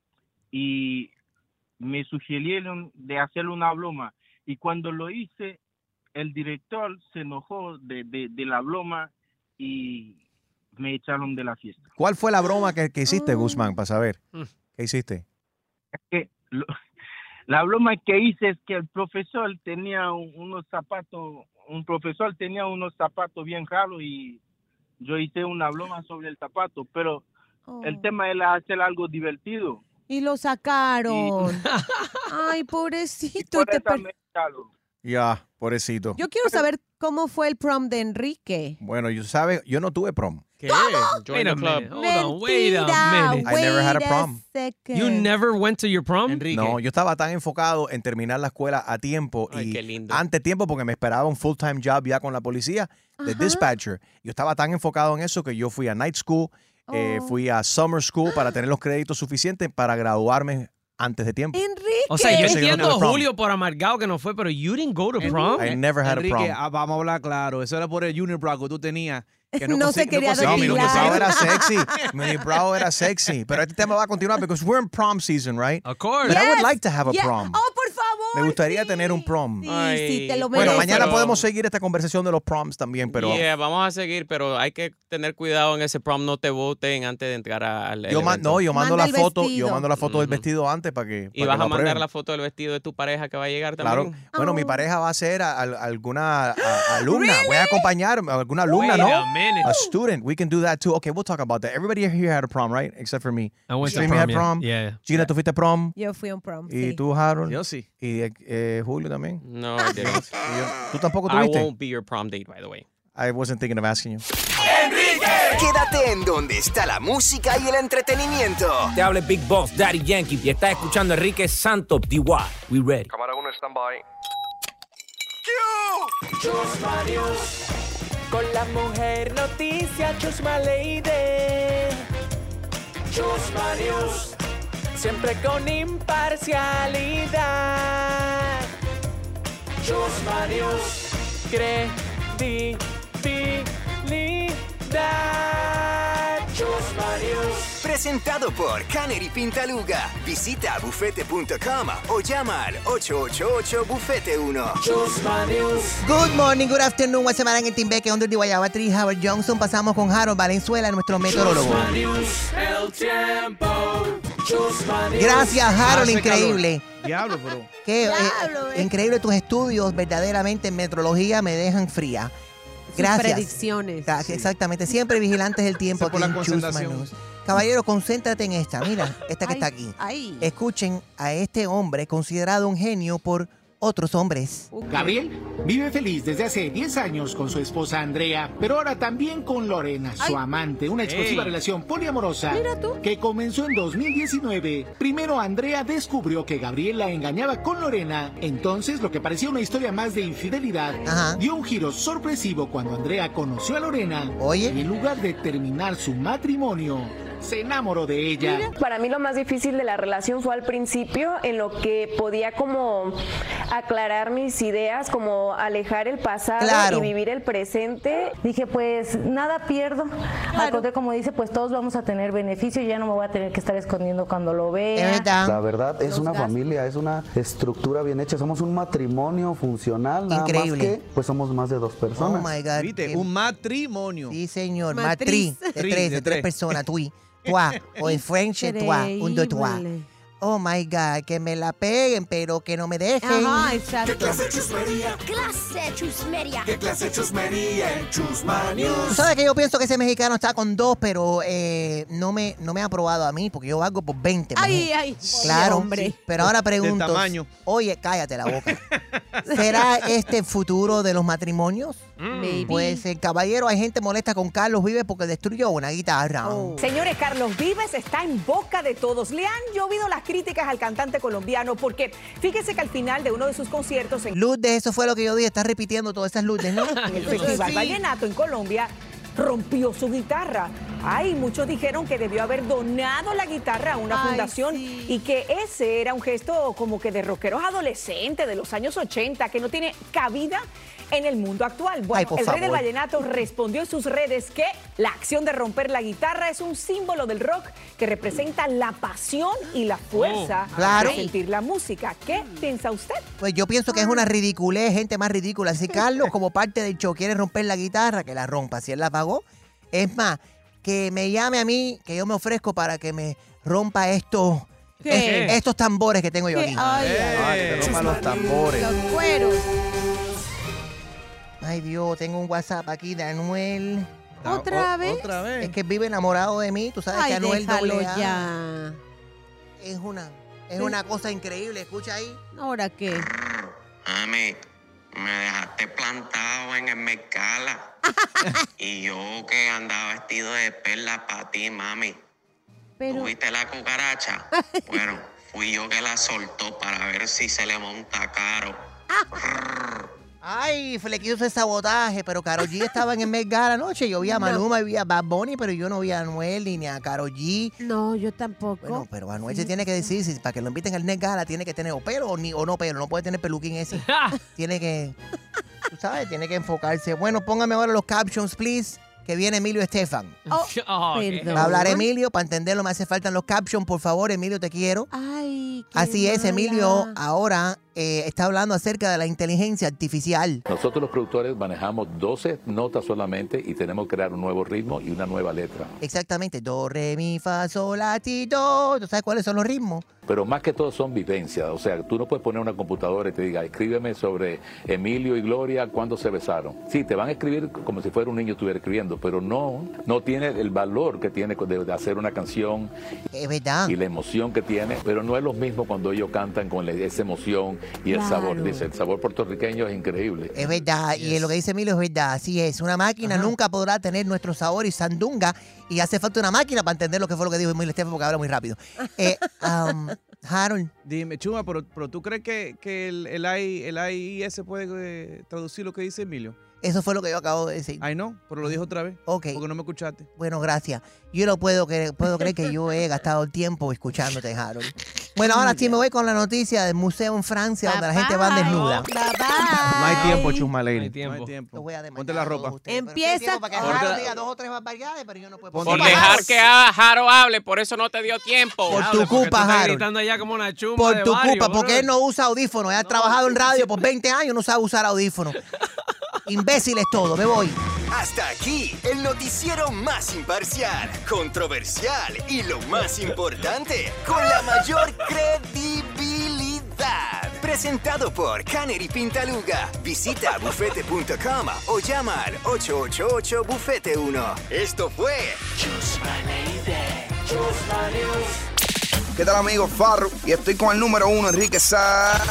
Y me sugirieron de hacer una broma. Y cuando lo hice, el director se enojó de, de, de la broma y me echaron de la fiesta. ¿Cuál fue la broma que, que hiciste, Guzmán, para saber? ¿Qué hiciste? Es que lo, la broma que hice es que el profesor tenía un, unos zapatos, un profesor tenía unos zapatos bien raros y yo hice una broma sobre el zapato, pero oh. el tema era hacer algo divertido. Y lo sacaron. Y... Ay, pobrecito. Y por eso me echaron. Ya, pobrecito. Yo quiero saber cómo fue el prom de Enrique. Bueno, yo sabe, yo no tuve prom. ¿Qué? Join the club. Hold on, wait a minute. I never had a prom. Second. You never went to your prom? Enrique. No, yo estaba tan enfocado en terminar la escuela a tiempo Ay, y qué lindo. antes tiempo porque me esperaba un full-time job ya con la policía de Ajá. dispatcher. Yo estaba tan enfocado en eso que yo fui a night school, Oh. eh, fui a summer school para tener los créditos suficientes para graduarme antes de tiempo. Enrique. O sea, yo Ese yo no entiendo a tuve prom. Julio por amargado que no fue, pero you didn't go to prom. I never had Enrique, a prom. ah, vamos a hablar claro. Eso era por el unibrow que tú tenías. Que no, No consi- se quería conseguí- No, mi depilar. unibrow era sexy. Mi unibrow era sexy. Pero este tema va a continuar because we're in prom season, right? Of course. But I would Yes. like to have a Yeah. prom. Oh, por favor. Me gustaría sí. tener un prom. Sí, Ay. sí, te lo Bueno, mereces. mañana pero- podemos seguir esta conversación de los proms también, pero Yeah, vamos a seguir, pero hay que tener cuidado en ese prom. No te voten antes de entrar a- al yo ma- evento. no, yo mando Manda la el foto, vestido. yo mando la foto del Ujú. vestido antes para que Y para vas que a lo mandar aprueben. la foto del vestido de tu pareja que va a llegar Claro. también. Bueno, mi Oh. pareja va a ser a- a- alguna a- alumna. Voy a acompañar a alguna alumna, Wait ¿no? a minute. A student. We can do that too. Okay, we'll talk about that. Everybody here had a prom, right? Except for me. I went to Jamie prom, had yeah. prom. Yeah. Gina, ¿tú fuiste a prom? Yo fui a un prom, ¿Y sí. tú, Harold? Yo sí. ¿Y eh, Julio también? No, I didn't. ¿Y yo? ¿Tú tampoco I tuviste? won't be your prom date, by the way. I wasn't thinking of asking you. Quédate en donde está la música y el entretenimiento. Te habla Big Boss, Daddy Yankee, y estás escuchando a Enrique Santos, D Y. We ready. Cámara uno, stand-by. Chusma News. Con la mujer noticia, Chusma Lady. Chusma News. Siempre con imparcialidad. Chusma News. Credibilidad. Chusma News. Presentado por Canary Pintaluga. Visita bufete punto com o llama al ocho ocho ocho bufete uno. Chusma News. Good morning, good afternoon. What's up, en Timbeque, Under the Guayabatri, Howard Johnson. Pasamos con Harold Valenzuela, nuestro meteorólogo. Chusma News. El tiempo. Chusma News. Gracias, Harold, Hace increíble. calor. Diablo, pero. Qué eh, Diablo, eh. increíble tus estudios, verdaderamente en meteorología me dejan fría. Sus Gracias. predicciones. Gra- Exactamente, siempre vigilantes del tiempo Eso por aquí la en Chusma concentración. News. Caballero, concéntrate en esta. Mira, esta que Ay, está aquí. ay. Escuchen a este hombre considerado un genio por otros hombres. Gabriel vive feliz desde hace diez años con su esposa Andrea, pero ahora también con Lorena, su amante, una explosiva Ey. relación poliamorosa Mira tú. que comenzó en dos mil diecinueve. Primero Andrea descubrió que Gabriel la engañaba con Lorena, entonces lo que parecía una historia más de infidelidad Ajá. dio un giro sorpresivo cuando Andrea conoció a Lorena. Oye. Y en lugar de terminar su matrimonio, se enamoró de ella. Para mí lo más difícil de la relación fue al principio, en lo que podía como aclarar mis ideas, como alejar el pasado Claro. y vivir el presente. Dije, pues nada pierdo. Al contrario, como dice, pues todos vamos a tener beneficio y ya no me voy a tener que estar escondiendo cuando lo vea. La verdad es Los una gastos. familia, es una estructura bien hecha. Somos un matrimonio funcional, nada Increíble. más que pues somos más de dos Oh personas. my God. ¿Viste? qué- Un matrimonio. Sí, señor. Matriz. Matriz. De Tri, tres, de de tres tres. personas. Tui. Toi. O en French, toi. Un, dos, trois. Increíble. Oh my God. Que me la peguen, pero que no me dejen. Ajá, exacto. chusmería? Clase chusmería. ¿Qué clase de chusmería en Chusma Tú News? sabes que yo pienso que ese mexicano está con dos, pero eh, no, me, no me ha aprobado a mí porque yo valgo por veinte. Ay, mujer. ay. Claro, hombre. sí, pero ahora pregunto. tamaño. Oye, cállate la boca. ¿Será este el futuro de los matrimonios? Maybe. Pues el caballero, hay gente molesta con Carlos Vives porque destruyó una guitarra. Oh. Señores, Carlos Vives está en boca de todos. Le han llovido las críticas al cantante colombiano porque fíjese que al final de uno de sus conciertos en Lourdes, eso fue lo que yo dije. Estás repitiendo todas esas luces, ¿no? el Festival Vallenato en Colombia, rompió su guitarra. Ay, muchos dijeron que debió haber donado la guitarra a una Ay, fundación sí. y que ese era un gesto como que de rockeros adolescentes de los años ochenta, que no tiene cabida en el mundo actual. Bueno, Ay, por el rey del favor. vallenato respondió en sus redes que la acción de romper la guitarra es un símbolo del rock que representa la pasión y la fuerza Oh, claro. de sentir la música. ¿Qué piensa usted? Pues yo pienso que es una ridiculez, gente más ridícula. Si Carlos, como parte del show, quiere romper la guitarra, que la rompa. Si él la pagó, es más, que me llame a mí, que yo me ofrezco para que me rompa estos, ¿Qué? es- estos tambores que tengo yo ¿Qué? aquí. Ay, ay, Ah, que te rompan los tambores. Los cueros. Ay, Dios, tengo un WhatsApp aquí de Anuel. ¿Otra O- vez? Otra vez. Es que vive enamorado de mí. Tú sabes Ay, que Anuel déjalo doble A ya. es una, es Sí. una cosa increíble. Escucha ahí. ¿Ahora qué? Mami, me dejaste plantado en el Mercala. Y yo que andaba vestido de perla para ti, mami. Pero, ¿Tuviste la cucaracha? Bueno, fui yo que la soltó para ver si se le monta caro. Ay, le quiso hacer sabotaje, pero Karol G estaba en el Met Gala anoche. Yo vi a Maluma y vi a Bad Bunny, pero yo no vi a Anuel ni a Karol G. no, yo tampoco. Bueno, pero Anuel se tiene que decir, si para que lo inviten al Met Gala tiene que tener o pelo o, ni, o no pelo, no puede tener peluquín ese. Tiene que, tú sabes, tiene que enfocarse. Bueno, póngame ahora los captions, please, que viene Emilio Estefan. Oh, Oh, ok. perdón. Va a hablar Emilio, para entenderlo me hace falta los captions, por favor, Emilio, te quiero. Ay, qué Así es, mala. Emilio ahora eh, está hablando acerca de la inteligencia artificial. Nosotros los productores manejamos doce notas solamente y tenemos que crear un nuevo ritmo y una nueva letra. Exactamente, do, re, mi, fa, sol, la, ti, do. ¿Tú sabes cuáles son los ritmos? Pero más que todo son vivencias. O sea, tú no puedes poner una computadora y te diga, escríbeme sobre Emilio y Gloria cuando se besaron. Sí, te van a escribir como si fuera un niño estuviera escribiendo, pero no, no tiene el valor que tiene de, de hacer una canción Es verdad. y la emoción que tiene, pero no es lo mismo cuando ellos cantan con la- esa emoción y el Claro. sabor. Dice, el sabor puertorriqueño es increíble. Es verdad, y lo que dice Emilio es verdad, así es. Una máquina nunca podrá tener nuestro sabor y sandunga, y hace falta una máquina para entender lo que fue lo que dijo Emilio Estefan, porque habla muy rápido. Eh, um, Harold. Dime, Chuma, pero, pero ¿tú crees que, que el, el, I, el I I S puede eh, traducir lo que dice Emilio? Eso fue lo que yo acabo de decir. Ay, no, pero lo dijo otra vez. Ok. Porque no me escuchaste. Bueno, gracias. Yo no puedo creer, puedo creer que yo he gastado el tiempo escuchándote, Harold. Bueno, ahora sí me voy con la noticia del museo en Francia, donde la gente va desnuda. No hay tiempo, Chusma Lady. No hay tiempo. No hay tiempo. Lo voy a Ponte la ropa. Empieza Para que con- Harold diga dos o tres barbaridades, pero yo no puedo. Por dejar que a Jaro hable, por eso no te dio tiempo. Por Diablo, tu porque tú culpa, estás Harold. gritando allá como una chumba Por de tu barrio, culpa, porque bro. él no usa audífonos. Él ha trabajado en radio por veinte años, no sabe usar audífonos. Imbéciles todo, me voy. Hasta aquí, el noticiero más imparcial, controversial y lo más importante, con la mayor credibilidad. Presentado por Canary Pintaluga. Visita bufete punto com o llama al ocho ocho ocho bufete uno. Esto fue Chusma Lady, Chusma News. ¿Qué tal, amigos? Farru, y estoy con el número uno, Enrique Santos.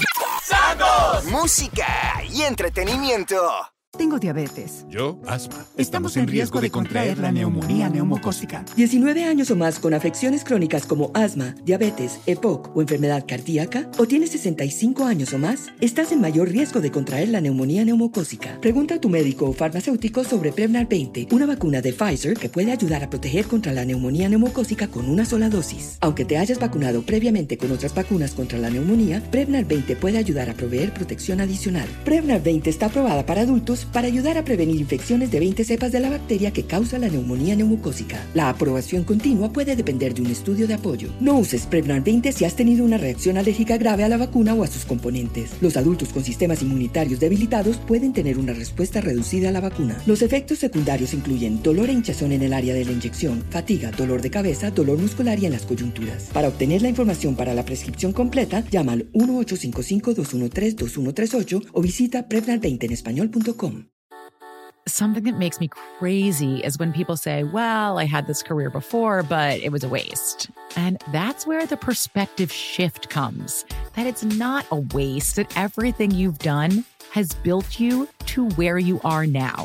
¡Santos! Música y entretenimiento. Tengo diabetes. Yo, asma. Estamos en riesgo de contraer la neumonía neumocócica. diecinueve años o más con afecciones crónicas como asma, diabetes, E P O C o enfermedad cardíaca, o tienes sesenta y cinco años o más, estás en mayor riesgo de contraer la neumonía neumocócica. Pregunta a tu médico o farmacéutico sobre Prevnar veinte, una vacuna de Pfizer que puede ayudar a proteger contra la neumonía neumocócica con una sola dosis. Aunque te hayas vacunado previamente con otras vacunas contra la neumonía, Prevnar veinte puede ayudar a proveer protección adicional. Prevnar veinte está aprobada para adultos para ayudar a prevenir infecciones de veinte cepas de la bacteria que causa la neumonía neumocócica. La aprobación continua puede depender de un estudio de apoyo. No uses Prevnar veinte si has tenido una reacción alérgica grave a la vacuna o a sus componentes. Los adultos con sistemas inmunitarios debilitados pueden tener una respuesta reducida a la vacuna. Los efectos secundarios incluyen dolor e hinchazón en el área de la inyección, fatiga, dolor de cabeza, dolor muscular y en las coyunturas. Para obtener la información para la prescripción completa, llama al uno ocho cinco cinco, dos uno tres, dos uno tres ocho o visita prevnar veinte en español punto com. Something that makes me crazy is when people say, well, I had this career before, but it was a waste. And that's where the perspective shift comes, that it's not a waste, that everything you've done has built you to where you are now.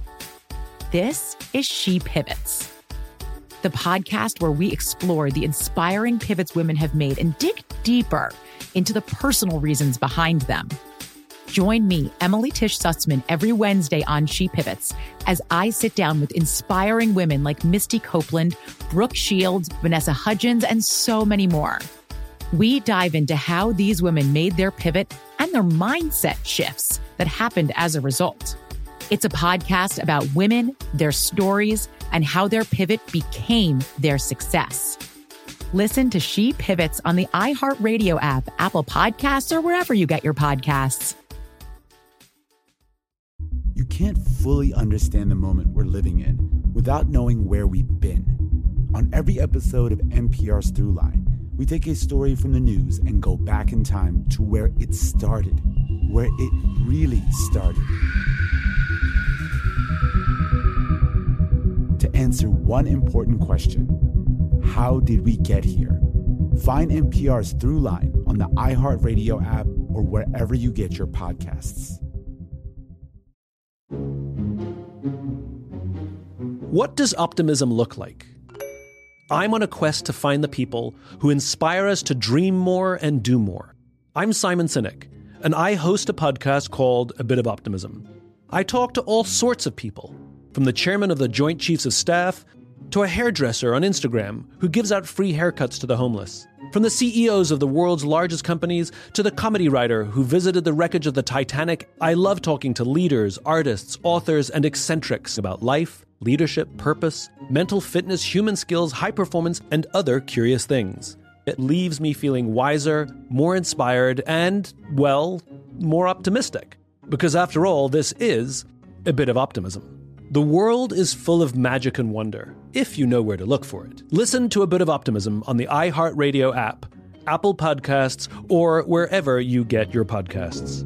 This is She Pivots, the podcast where we explore the inspiring pivots women have made and dig deeper into the personal reasons behind them. Join me, Emily Tish Sussman, every Wednesday on She Pivots as I sit down with inspiring women like Misty Copeland, Brooke Shields, Vanessa Hudgens, and so many more. We dive into how these women made their pivot and their mindset shifts that happened as a result. It's a podcast about women, their stories, and how their pivot became their success. Listen to She Pivots on the iHeartRadio app, Apple Podcasts, or wherever you get your podcasts. You can't fully understand the moment we're living in without knowing where we've been. On every episode of N P R's Throughline, we take a story from the news and go back in time to where it started, where it really started. To answer one important question, how did we get here? Find N P R's Throughline on the iHeartRadio app or wherever you get your podcasts. What does optimism look like? I'm on a quest to find the people who inspire us to dream more and do more. I'm Simon Sinek, and I host a podcast called A Bit of Optimism. I talk to all sorts of people, from the chairman of the Joint Chiefs of Staff to a hairdresser on Instagram who gives out free haircuts to the homeless, from the C E Os of the world's largest companies to the comedy writer who visited the wreckage of the Titanic. I love talking to leaders, artists, authors, and eccentrics about life, leadership, purpose, mental fitness, human skills, high performance, and other curious things. It leaves me feeling wiser, more inspired, and, well, more optimistic. Because after all, this is a bit of optimism. The world is full of magic and wonder, if you know where to look for it. Listen to A Bit of Optimism on the iHeartRadio app, Apple Podcasts, or wherever you get your podcasts.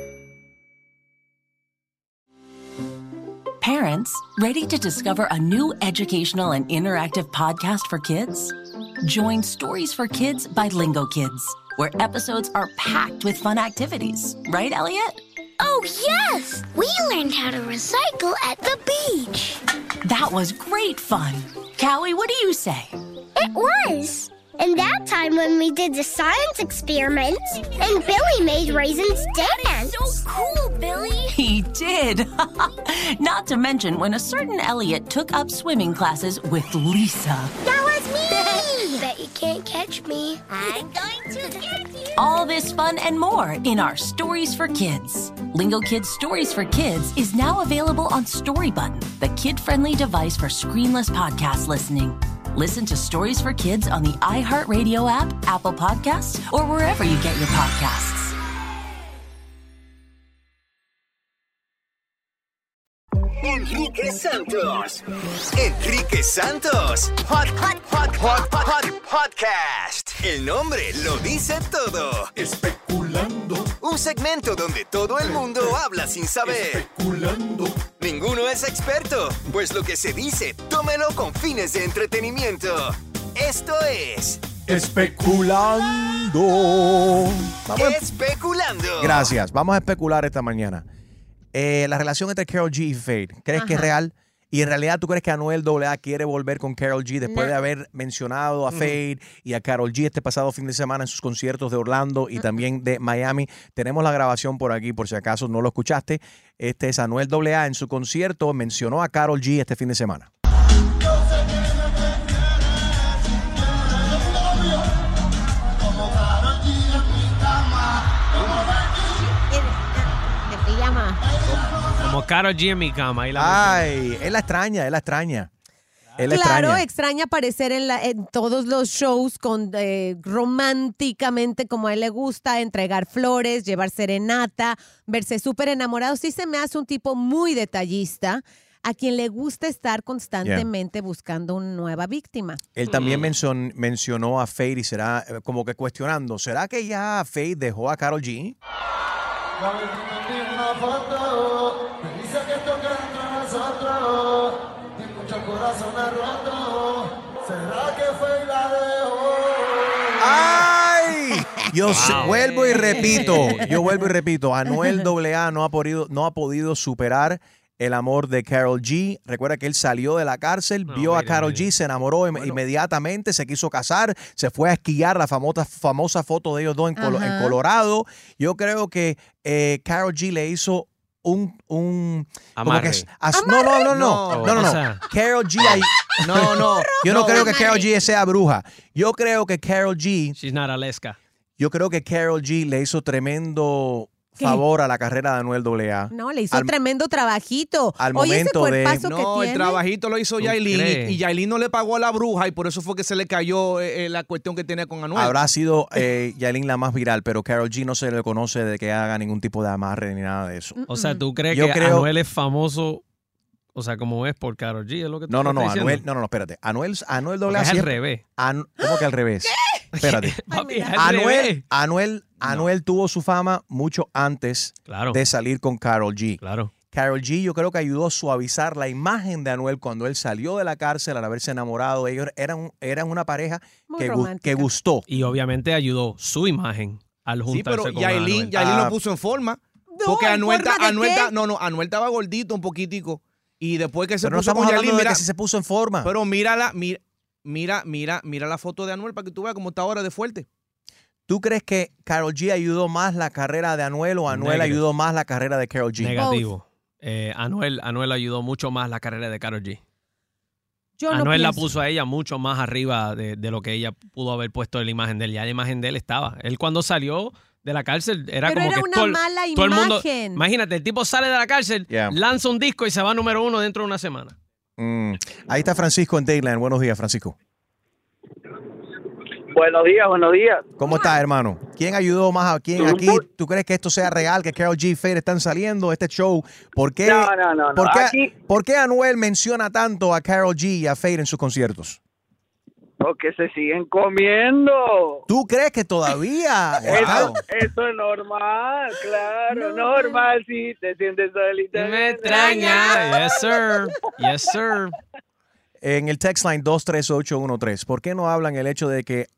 Parents, ready to discover a new educational and interactive podcast for kids? Join Stories for Kids by Lingo Kids, where episodes are packed with fun activities. Right, Elliot? Oh, yes! We learned how to recycle at the beach. That was great fun. Callie, what do you say? It was. And that time when we did the science experiments and Billy made raisins dance. So cool, Billy. He did. Not to mention when a certain Elliot took up swimming classes with Lisa. That was me. Bet you can't catch me. I'm going to get you. All this fun and more in our Stories for Kids. Lingo Kids Stories for Kids is now available on Story Button, the kid-friendly device for screenless podcast listening. Listen to Stories for Kids on the iHeartRadio app, Apple Podcasts, or wherever you get your podcasts. Enrique Santos. Enrique Santos. Hot, hot, hot, hot, hot, hot podcast. El nombre lo dice todo. Especulando. Un segmento donde todo el mundo habla sin saber. Especulando. Ninguno es experto, pues lo que se dice, tómelo con fines de entretenimiento. Esto es... Especulando. Vamos a... Especulando. Gracias. Vamos a especular esta mañana. Eh, la relación entre Karol G y Fade, ¿crees Ajá. que es real? Y en realidad, ¿tú crees que Anuel doble A quiere volver con Karol G después No. de haber mencionado a Fade y a Karol G este pasado fin de semana en sus conciertos de Orlando y también de Miami? Tenemos la grabación por aquí, por si acaso no lo escuchaste. Este es Anuel doble A en su concierto, mencionó a Karol G este fin de semana. Como Karol G en mi cama. Ahí la Ay, él la extraña, él la extraña. Él la Claro, extraña. extraña aparecer en, la- en todos los shows con eh, románticamente como a él le gusta, entregar flores, llevar serenata, verse súper enamorado. Sí se me hace un tipo muy detallista a quien le gusta estar constantemente buscando una nueva víctima. Él también mencion- mencionó a Fade y será eh, como que cuestionando, ¿será que ya Fade dejó a Karol G? Una foto, me dice que esto queda entre nosotros, y muchos corazones rotos. ¿Será que fue y la dejó? ¡Ay! Yo se- vuelvo y repito, yo vuelvo y repito, Anuel doble A no ha podido, no ha podido superar el amor de Karol G. Recuerda que él salió de la cárcel, No, vio a mire, Karol mire. G, se enamoró im- inmediatamente, se quiso casar, se fue a esquiar, la famosa, famosa foto de ellos dos en, Colo- en Ajá. Colorado. Yo creo que eh, Karol G le hizo un... un como Amarre. que es- as- no, no, no, no, no, no, no, O no. sea- Karol G, ahí- no, no, yo no, creo que Karol G sea bruja. Yo creo que Karol G, She's not Alaska. yo creo que Karol G le hizo tremendo ¿Qué? favor a la carrera de Anuel A A. No, le hizo Al- tremendo trabajito. al Oye, momento ese de- cuerpazo No, que el tiene. trabajito lo hizo ¿Tú Yailin crees? y, y Yailin no le pagó a la bruja y por eso fue que se le cayó eh, eh, la cuestión que tenía con Anuel. Habrá sido eh, Yailin la más viral, pero Karol G no se le conoce de que haga ningún tipo de amarre ni nada de eso. O sea, ¿tú crees Yo que creo- Anuel es famoso? O sea, como es por Karol G, es lo que tú No, no, no, estás diciendo? Anuel, no, no, no, espérate. Anuel, Anuel Porque A A es al siempre- revés. An- ¿Cómo que al revés? Espérate. Papi, es al Anuel, revés. Anuel, Anuel tuvo su fama mucho antes Claro. de salir con Karol G. Claro. Karol G yo creo que ayudó a suavizar la imagen de Anuel cuando él salió de la cárcel al haberse enamorado. Ellos eran, eran una pareja Muy que, gu- romántica. que gustó. Y obviamente ayudó su imagen al Sí, juntarse pero con Yailin, Anuel. Yailin Ah. lo puso en forma. No, porque ¿en Anuel, forma ta- de Anuel qué? ta- no, no, Anuel estaba gordito un poquitico. Y después que se Pero no puso estamos con hablando Yailin, de mira, que si se puso en forma. pero mírala, mira, mira, mira, mira la foto de Anuel para que tú veas cómo está ahora de fuerte. ¿Tú crees que Karol G ayudó más la carrera de Anuel o Anuel Negro. ayudó más la carrera de Karol G? Negativo. Eh, Anuel, Anuel ayudó mucho más la carrera de Karol G. Yo no Anuel la pienso. puso a ella mucho más arriba de, de lo que ella pudo haber puesto en la imagen de él. Ya la imagen de él estaba. Él cuando salió de la cárcel era Pero como era que una todo, el- mala todo el mundo... imagen. Imagínate, el tipo sale de la cárcel, Yeah. lanza un disco y se va número uno dentro de una semana. Mm. Ahí está Francisco en Dayland. Buenos días, Francisco. Buenos días, buenos días. ¿Cómo estás, hermano? ¿Quién ayudó más a quién aquí? ¿Tú crees que esto sea real, que Karol G y Fade están saliendo este show? ¿Por qué, No, no, no, no. ¿por qué, Aquí- por qué Anuel menciona tanto a Karol G y a Fade en sus conciertos? Porque se siguen comiendo. ¿Tú crees que todavía? Eso, Wow. eso es normal, claro, normal, si te sientes solita. Me extraña. Yes, sir. Yes, sir. En el text line dos tres ocho uno tres, ¿por qué no hablan el hecho de que...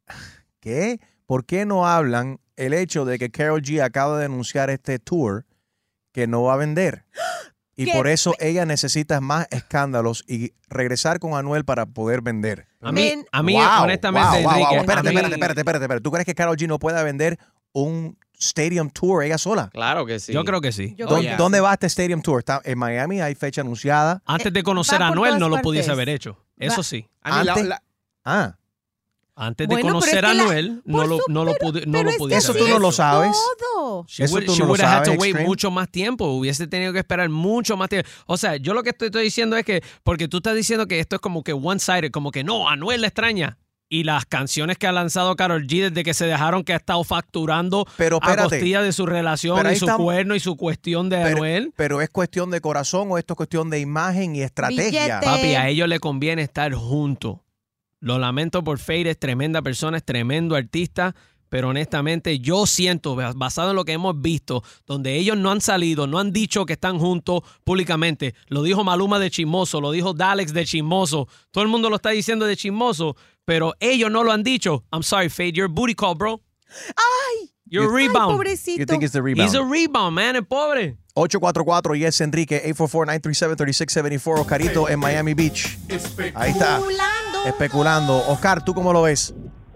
¿Qué? ¿Por qué no hablan el hecho de que Karol G acaba de anunciar este tour que no va a vender? Y ¿Qué? por eso ella necesita más escándalos y regresar con Anuel para poder vender. A mí, Men- a mí Wow, honestamente, wow, wow, Enrique, wow. a Espérate, mí- espérate, espérate, espérate, espérate. ¿Tú crees que Karol G no pueda vender un stadium tour ella sola? Claro que sí. Yo creo que sí. Yo ¿Dó- creo que ¿Dónde va este stadium tour? ¿Está en Miami? ¿Hay fecha anunciada? Antes de conocer va a por Anuel todas no lo partes. pudiese haber hecho. Eso Va- sí. A mí la- Antes- la- Ah, Antes de Bueno, pero conocer es a que la- Anuel, no por lo, su- no lo, pero- pudi- no pero lo es que pudiese Eso haber tú no hecho. lo sabes. Todo. She Eso would, tú she no lo would have had to sabes, wait Extreme. mucho más tiempo. Hubiese tenido que esperar mucho más tiempo. O sea, yo lo que estoy, estoy diciendo es que, porque tú estás diciendo que esto es como que one-sided, como que no, Anuel la extraña. Y las canciones que ha lanzado Karol G desde que se dejaron que ha estado facturando Pero a espérate. costilla de su relación Pero y ahí su estamos- cuerno y su cuestión de pero, Anuel. pero ¿es cuestión de corazón o esto es cuestión de imagen y estrategia? Billete. Papi, a ellos le conviene estar juntos. Lo lamento por Fade, es tremenda persona, es tremendo artista, pero honestamente yo siento, basado en lo que hemos visto, donde ellos no han salido, no han dicho que están juntos públicamente. Lo dijo Maluma de chismoso, lo dijo Dalex de chismoso. Todo el mundo lo está diciendo de chismoso, pero ellos no lo han dicho. I'm sorry, Fade, you're a booty call, bro. Ay, You're a ay, rebound. pobrecito. You think it's the rebound? He's a rebound, man, es pobre. ocho cuatro cuatro, yes, Enrique, ocho cuatro cuatro, nueve tres siete, tres seis siete cuatro, Oscarito en Miami Beach. Ahí está, Especulando. especulando. Oscar, ¿tú cómo lo ves?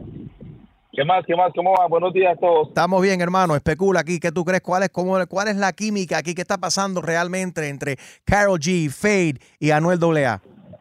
¿Qué más? ¿Qué más? ¿Cómo va? Buenos días a todos. Estamos bien, hermano. Especula aquí. ¿Qué tú crees? ¿Cuál es, cómo, cuál es la química aquí? ¿Qué está pasando realmente entre Karol G, Fade y Anuel A A?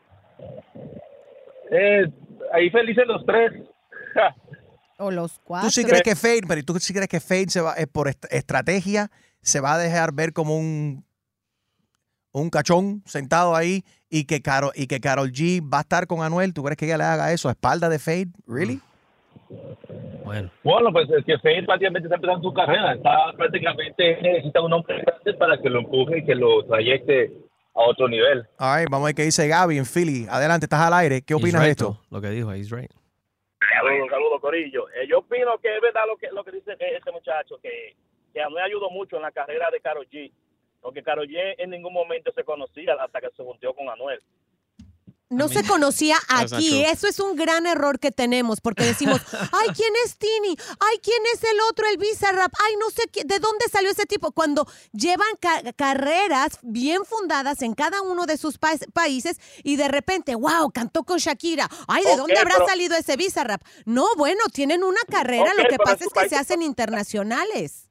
Eh, ahí felices los tres. O los cuatro. ¿Tú sí crees que Fade, pero tú sí crees que Fade se va, eh, por est- estrategia se va a dejar ver como un, un cachón sentado ahí y que, Karol, y que Karol G va a estar con Anuel? ¿Tú crees que ella le haga eso a espalda de Fade? ¿Really? Bueno. Bueno, pues es que Fade prácticamente está empezando su carrera. Está prácticamente necesita un hombre grande para que lo empuje y que lo trayecte a otro nivel. All right, vamos a ver qué dice Gaby en Philly. Adelante, estás al aire. ¿Qué He's opinas right, de esto? though. Lo que dijo, he's right. Saludos, saludos, Corillo. Eh, yo opino que es verdad lo que lo que dice este muchacho, que, que Anuel ayudó mucho en la carrera de Karol G. Porque Karol G en ningún momento se conocía hasta que se juntó con Anuel. no se conocía aquí. Eso es un gran error que tenemos porque decimos, ay, ¿quién es Tini? Ay, ¿quién es el otro, el Bizarrap? Ay, no sé qué, de dónde salió ese tipo. Cuando llevan ca- carreras bien fundadas en cada uno de sus pa- países y de repente, wow, cantó con Shakira. Ay, ¿de Ok, dónde habrá pero- salido ese Bizarrap? No, bueno, tienen una carrera. Ok, Lo que pero pasa en es su que país- se hacen internacionales.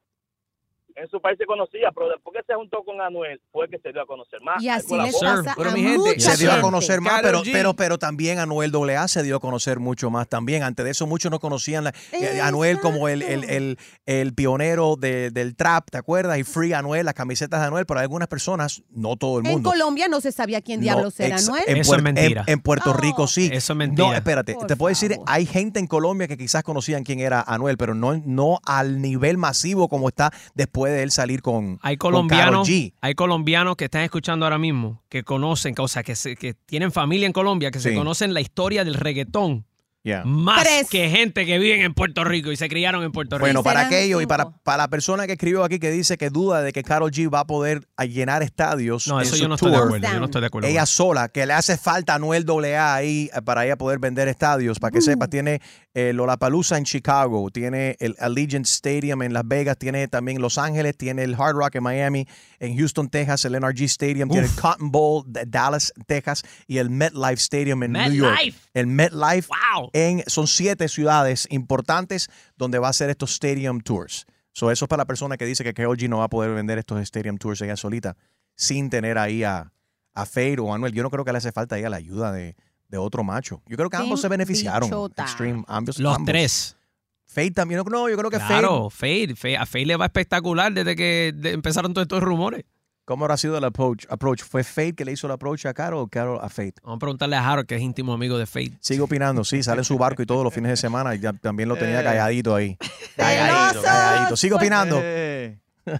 En su país se conocía, pero después que se juntó con Anuel, fue que se dio a conocer más. Y Ahí así fue la les cosa. pasa Pero a mi gente, mucha se dio a gente. conocer más, Karol pero, G. pero, pero también Anuel doble A se dio a conocer mucho más también. Antes de eso, muchos no conocían la- eh, Anuel como el, el, el, el pionero de- del trap, ¿te acuerdas? Y Free Anuel, las camisetas de Anuel, pero algunas personas, no todo el En mundo. Colombia no se sabía quién No, diablos era ex- Anuel. En Eso es Puer- mentira. En, en Puerto Oh. Rico sí. Eso es mentira. No, espérate, te puedo decir, hay gente en Colombia que quizás conocían quién era Anuel, pero no, no al nivel masivo como está después de él salir con, Hay con Karol colombianos, G. hay colombianos que están escuchando ahora mismo, que conocen, o sea, que, se- que tienen familia en Colombia, que se Sí. conocen la historia del reggaetón. Yeah. Más Tres. que gente que vive en Puerto Rico y se criaron en Puerto Rico. Bueno, para serán aquello y cinco. para, para la persona que escribió aquí que dice que duda de que Karol G va a poder a llenar estadios. No, en eso su yo no estoy de tour, acuerdo. Yo no estoy de acuerdo. Ella con sola, que le hace falta a Anuel doble A ahí eh, para ella poder vender estadios. Para que sepa, tiene eh, Lollapalooza en Chicago, tiene el Allegiant Stadium en Las Vegas, tiene también Los Ángeles, tiene el Hard Rock en Miami, en Houston, Texas, el N R G Stadium, tiene el Cotton Bowl de Dallas, Texas y el MetLife Stadium en New York. MetLife. El MetLife Wow. en, son siete ciudades importantes donde va a hacer estos Stadium Tours. So, eso es para la persona que dice que Karol G no va a poder vender estos Stadium Tours ella solita sin tener ahí a, a Fade o a Anuel. Yo no creo que le hace falta a ella la ayuda de, de otro macho. Yo creo que ambos Team se beneficiaron. Bichota. Extreme, ambos. Los ambos. tres. Fade también. No, yo creo que Claro, Fade. Fade, Fade. A Fade le va espectacular desde que de- empezaron todos estos rumores. ¿Cómo habrá sido el approach? approach? ¿Fue Fade que le hizo el approach a Karol o Karol a Fade? Vamos a preguntarle a Harold, que es íntimo amigo de Fade. Sigo opinando, sí, sale en su barco y todos los fines de semana y ya, también lo tenía Eh. calladito ahí. Calladito, calladito. Sigo opinando. Eh.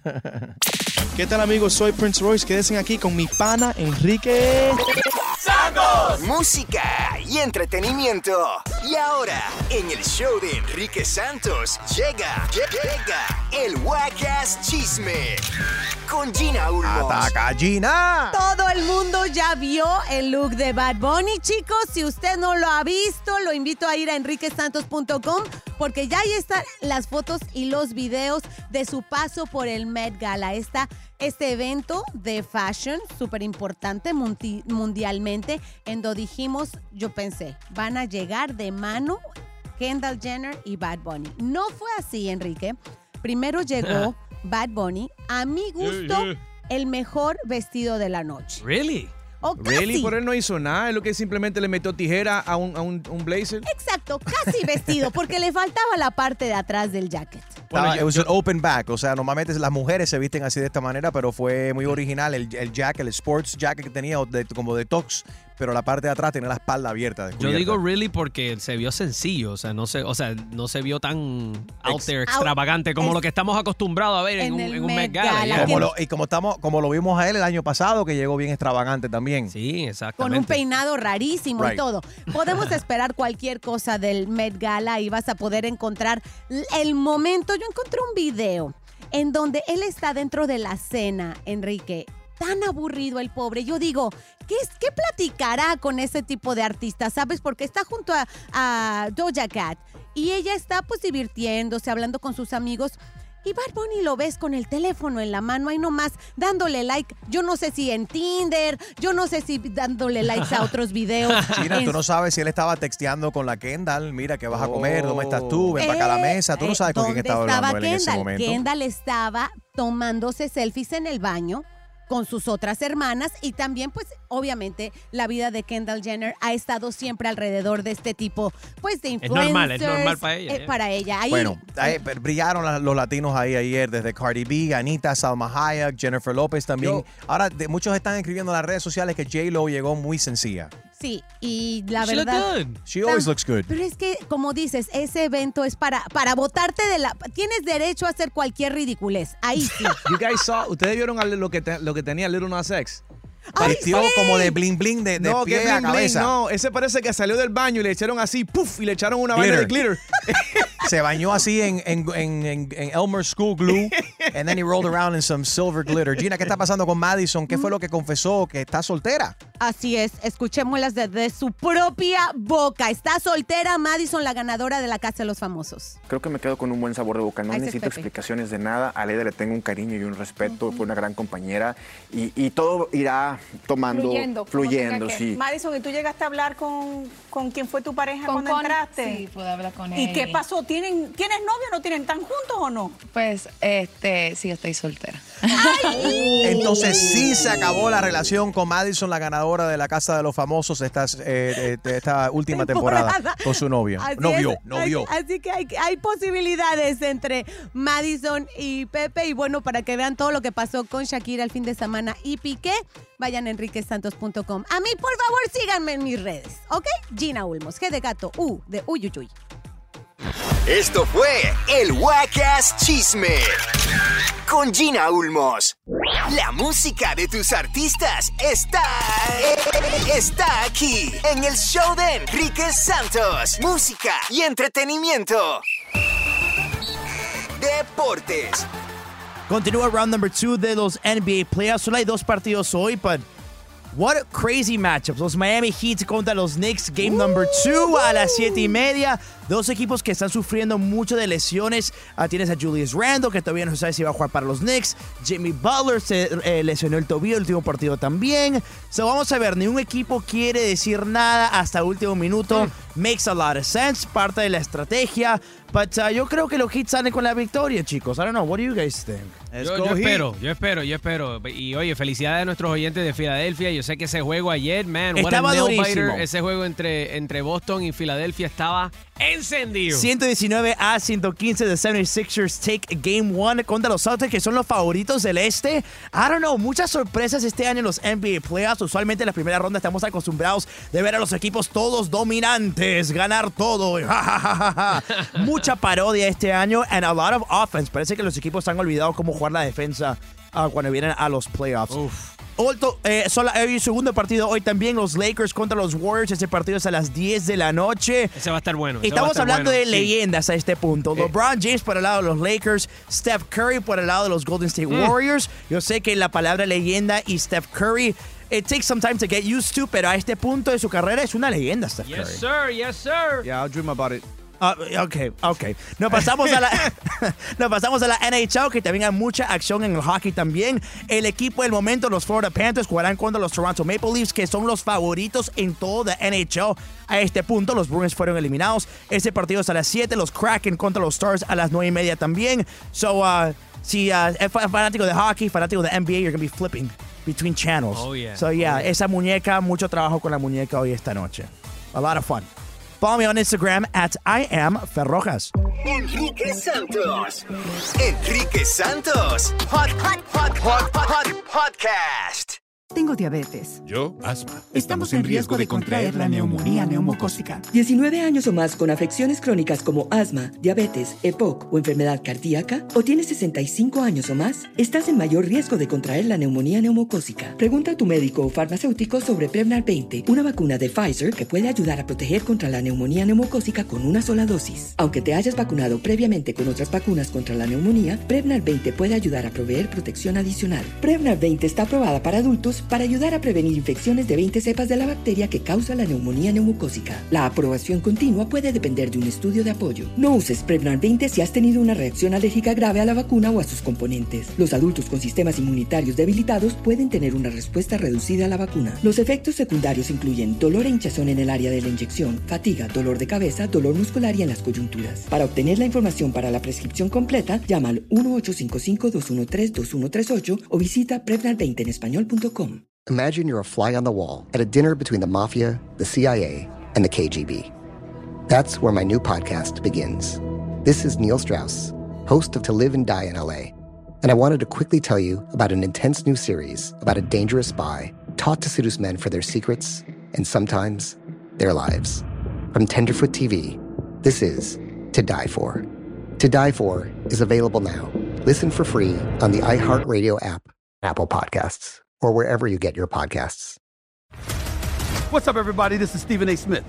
¿Qué tal, amigos? Soy Prince Royce. Quédense aquí con mi pana Enrique Santos. Música y entretenimiento. Y ahora, en el show de Enrique Santos, llega, llega el Wacas Chisme con Gina Ulmos. ¡Ataca, Gina! Todo el mundo ya vio el look de Bad Bunny, chicos. Si usted no lo ha visto, lo invito a ir a enrique santos punto com porque ya ahí están las fotos y los videos de su paso por el Met Gala. Está este evento de fashion súper importante munti- mundialmente, en donde dijimos, yo pensé, van a llegar de mano Kendall Jenner y Bad Bunny. No fue así, Enrique. Primero llegó Bad Bunny, a mi gusto, Yeah, yeah. el mejor vestido de la noche. Really? O casi. Really, por él no hizo nada. Es lo que simplemente le metió tijera a un, a un, un blazer. Exacto, casi vestido, porque le faltaba la parte de atrás del jacket. Estaba- Bueno, yo- it was an open back, o sea, normalmente las mujeres se visten así de esta manera, pero fue muy original el, el jacket, el sports jacket que tenía, o de- como de tux, pero la parte de atrás tenía la espalda abierta. Yo descubierta. digo really porque se vio sencillo, o sea, no se, o sea, no se vio tan out Ex- there, extravagante como es- lo que estamos acostumbrados a ver en, en un, el en un Met Met Gala. Gala, yeah. Como lo- y como estamos, como lo vimos a él el año pasado, que llegó bien extravagante también. Sí, exactamente. Con un peinado rarísimo y Right. todo. Podemos esperar cualquier cosa del Met Gala y vas a poder encontrar el momento. Yo encontré un video en donde él está dentro de la cena, Enrique. Tan aburrido el pobre. Yo digo, ¿qué, es, qué platicará con ese tipo de artista? ¿Sabes? Porque está junto a, a Doja Cat y ella está pues divirtiéndose, hablando con sus amigos. Y Bad Bunny lo ves con el teléfono en la mano, ahí nomás dándole like. Yo no sé si en Tinder, yo no sé si dándole likes a otros videos. China, En- tú no sabes si él estaba texteando con la Kendall. Mira, ¿qué vas a comer? ¿Dónde estás tú? Ven para acá a la mesa. Tú no Eh, sabes con quién ¿dónde estaba hablando él en ese Kendall? momento. Kendall estaba tomándose selfies en el baño con sus otras hermanas y también, pues, obviamente, la vida de Kendall Jenner ha estado siempre alrededor de este tipo, pues, de Es influencers. normal, es normal para ella, eh, yeah. Para ella. Ahí, Bueno, ahí brillaron la- los latinos ahí ayer, desde Cardi B, Anita, Salma Hayek, Jennifer López también. Yo- Ahora, de- muchos están escribiendo en las redes sociales que J-Lo llegó muy sencilla. sí, y la She looked verdad... good. She always looks good. Pero es que, como dices, ese evento es para, para botarte de la... Tienes derecho a hacer cualquier ridiculez. Ahí sí. You guys saw, ¿ustedes vieron al- lo que, te- lo que tenía Little Nas X? Vistió como de bling bling de, de no, pie que a bling, bling, cabeza. no, ese parece que salió del baño y le echaron así, puff, y le echaron una vaina de glitter. se bañó así en, en, en, en, en Elmer's School Glue and then he rolled around in some silver glitter. Gina, ¿qué está pasando con Madison? ¿Qué fue lo que confesó? ¿Que está soltera? Así es, escuchémoslas desde su propia boca. Está soltera Madison, la ganadora de la Casa de los Famosos. Creo que me quedo con un buen sabor de boca. No Ahí se necesito Pepe. explicaciones de nada. A Leida le tengo un cariño y un respeto. Fue una gran compañera. Y, y todo irá tomando, Fluyendo. como fluyendo, tenga que. sí. Madison, ¿y tú llegaste a hablar con, con quién fue tu pareja Con cuando Con, entraste? sí, pude hablar con ¿Y él. qué pasó? ¿Tienen, ¿Tienes novio o no tienen? ¿Están juntos o no? Pues, este, sí, estoy soltera. Entonces sí se acabó la relación con Madison, la ganadora de la Casa de los Famosos, esta, eh, de esta última temporada, Temporada. con su novia. Así Novio, es. novio. Así, así que hay, hay posibilidades entre Madison y Pepe. Y bueno, para que vean todo lo que pasó con Shakira el fin de semana y Piqué, vayan a enrique santos punto com. A mí, por favor, síganme en mis redes, ¿ok? Gina Ulmos, G de gato, U de Uyuyuy. Esto fue el Wackass Chisme con Gina Ulmos. La música de tus artistas está, está aquí en el show de Enrique Santos. Música y entretenimiento. Deportes. Continúa round number two de los N B A playoffs. Solo hay dos partidos hoy, but what crazy matchups. Los Miami Heat contra los Knicks, game number two a las siete y media. Dos equipos que están sufriendo mucho de lesiones. Uh, tienes a Julius Randle, que todavía no se sabe si va a jugar para los Knicks. Jimmy Butler se eh, lesionó el tobillo el último partido también. So vamos a ver, ni un equipo quiere decir nada hasta el último minuto. Mm. Makes a lot of sense, parte de la estrategia. But uh, yo creo que los Heat salen con la victoria, chicos. I don't know, what do you guys think? Yo, yo espero, yo espero, yo espero. Y oye, felicidades a nuestros oyentes de Filadelfia. Yo sé que ese juego ayer, man, what Estaba a nail durísimo. biter. Ese juego entre, entre Boston y Filadelfia estaba encendido. ciento diecinueve a ciento quince de setenta y seis ers take game one contra los Celtics, que son los favoritos del este. I don't know, muchas sorpresas este año en los N B A playoffs. Usualmente en la primera ronda estamos acostumbrados de ver a los equipos todos dominantes, ganar todo. Mucha parodia este año and a lot of offense. Parece que los equipos han olvidado cómo jugar la defensa uh, cuando vienen a los playoffs. Uf. Otro, eh, solo, eh, segundo partido hoy también, los Lakers contra los Warriors. Ese partido es a las diez de la noche. Ese va a estar bueno. ese va a Estamos estar hablando bueno, de sí. leyendas a este punto. Eh. LeBron James por el lado de los Lakers, Steph Curry por el lado de los Golden State Mm. Warriors. Yo sé que la palabra leyenda y Steph Curry, it takes some time to get used to, pero a este punto de su carrera es una leyenda, Steph Curry. Yes, sir, yes, sir. Yeah, I'll dream about it. Uh, ok, ok. Nos pasamos a la nos pasamos a la N H L, que también hay mucha acción en el hockey también. El equipo del momento, los Florida Panthers, jugarán contra los Toronto Maple Leafs, que son los favoritos en todo la N H L. A este punto, los Bruins fueron eliminados. Ese partido es a las siete, los Kraken contra los Stars a las nueve y media también. So, uh, si uh, es fanático de hockey, fanático de N B A, you're going to be flipping between channels. Oh, yeah. So, yeah, Oh, yeah. esa muñeca, mucho trabajo con la muñeca hoy esta noche. A lot of fun. Follow me on Instagram at I am Ferrojas. Enrique Santos. Enrique Santos. Hot, hot, hot, hot, hot, hot podcast. Tengo diabetes. Yo, asma. Estamos en riesgo de contraer la neumonía neumocócica. diecinueve años o más con afecciones crónicas como asma, diabetes, E P O C o enfermedad cardíaca, o tienes sesenta y cinco años o más, estás en mayor riesgo de contraer la neumonía neumocócica. Pregunta a tu médico o farmacéutico sobre Prevnar veinte, una vacuna de Pfizer que puede ayudar a proteger contra la neumonía neumocócica con una sola dosis. Aunque te hayas vacunado previamente con otras vacunas contra la neumonía, Prevnar veinte puede ayudar a proveer protección adicional. Prevnar veinte está aprobada para adultos para ayudar a prevenir infecciones de veinte cepas de la bacteria que causa la neumonía neumocócica. La aprobación continua puede depender de un estudio de apoyo. No uses Prevnar veinte si has tenido una reacción alérgica grave a la vacuna o a sus componentes. Los adultos con sistemas inmunitarios debilitados pueden tener una respuesta reducida a la vacuna. Los efectos secundarios incluyen dolor e hinchazón en el área de la inyección, fatiga, dolor de cabeza, dolor muscular y en las coyunturas. Para obtener la información para la prescripción completa, llama al uno ocho cinco cinco, dos uno tres, dos uno tres ocho o visita prevnar veinte en español punto com. Imagine you're a fly on the wall at a dinner between the mafia, the C I A, and the K G B. That's where my new podcast begins. This is Neil Strauss, host of To Live and Die in L A, and I wanted to quickly tell you about an intense new series about a dangerous spy taught to seduce men for their secrets and sometimes their lives. From Tenderfoot T V, this is To Die For. To Die For is available now. Listen for free on the iHeartRadio app, Apple Podcasts, or wherever you get your podcasts. What's up, everybody? This is Stephen A. Smith, host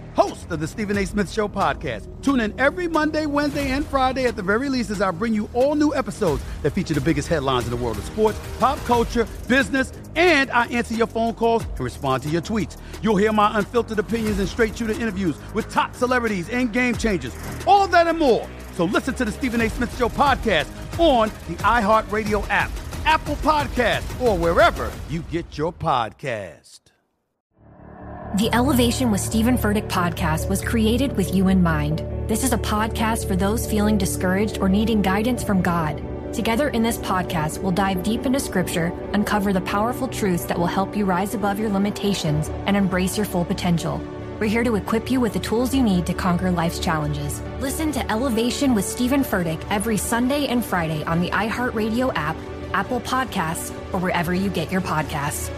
host of the Stephen A. Smith Show podcast. Tune in every Monday, Wednesday, and Friday at the very least as I bring you all new episodes that feature the biggest headlines in the world of sports, pop culture, business, and I answer your phone calls and respond to your tweets. You'll hear my unfiltered opinions and straight-shooter interviews with top celebrities and game changers. All that and more. So listen to the Stephen A. Smith Show podcast on the iHeartRadio app, Apple Podcasts, or wherever you get your podcast. The Elevation with Stephen Furtick podcast was created with you in mind. This is a podcast for those feeling discouraged or needing guidance from God. Together in this podcast, we'll dive deep into Scripture, uncover the powerful truths that will help you rise above your limitations and embrace your full potential. We're here to equip you with the tools you need to conquer life's challenges. Listen to Elevation with Stephen Furtick every Sunday and Friday on the iHeartRadio app, Apple Podcasts, or wherever you get your podcasts.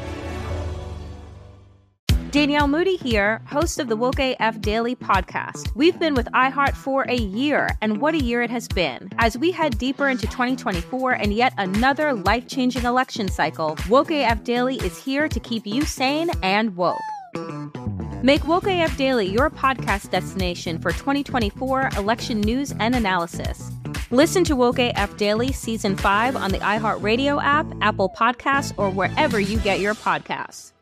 Danielle Moody here, host of the Woke A F Daily podcast. We've been with iHeart for a year, and what a year it has been. As we head deeper into twenty twenty-four and yet another life-changing election cycle, Woke A F Daily is here to keep you sane and woke. Make Woke A F Daily your podcast destination for twenty twenty-four election news and analysis. Listen to Woke A F Daily Season five on the iHeartRadio app, Apple Podcasts, or wherever you get your podcasts.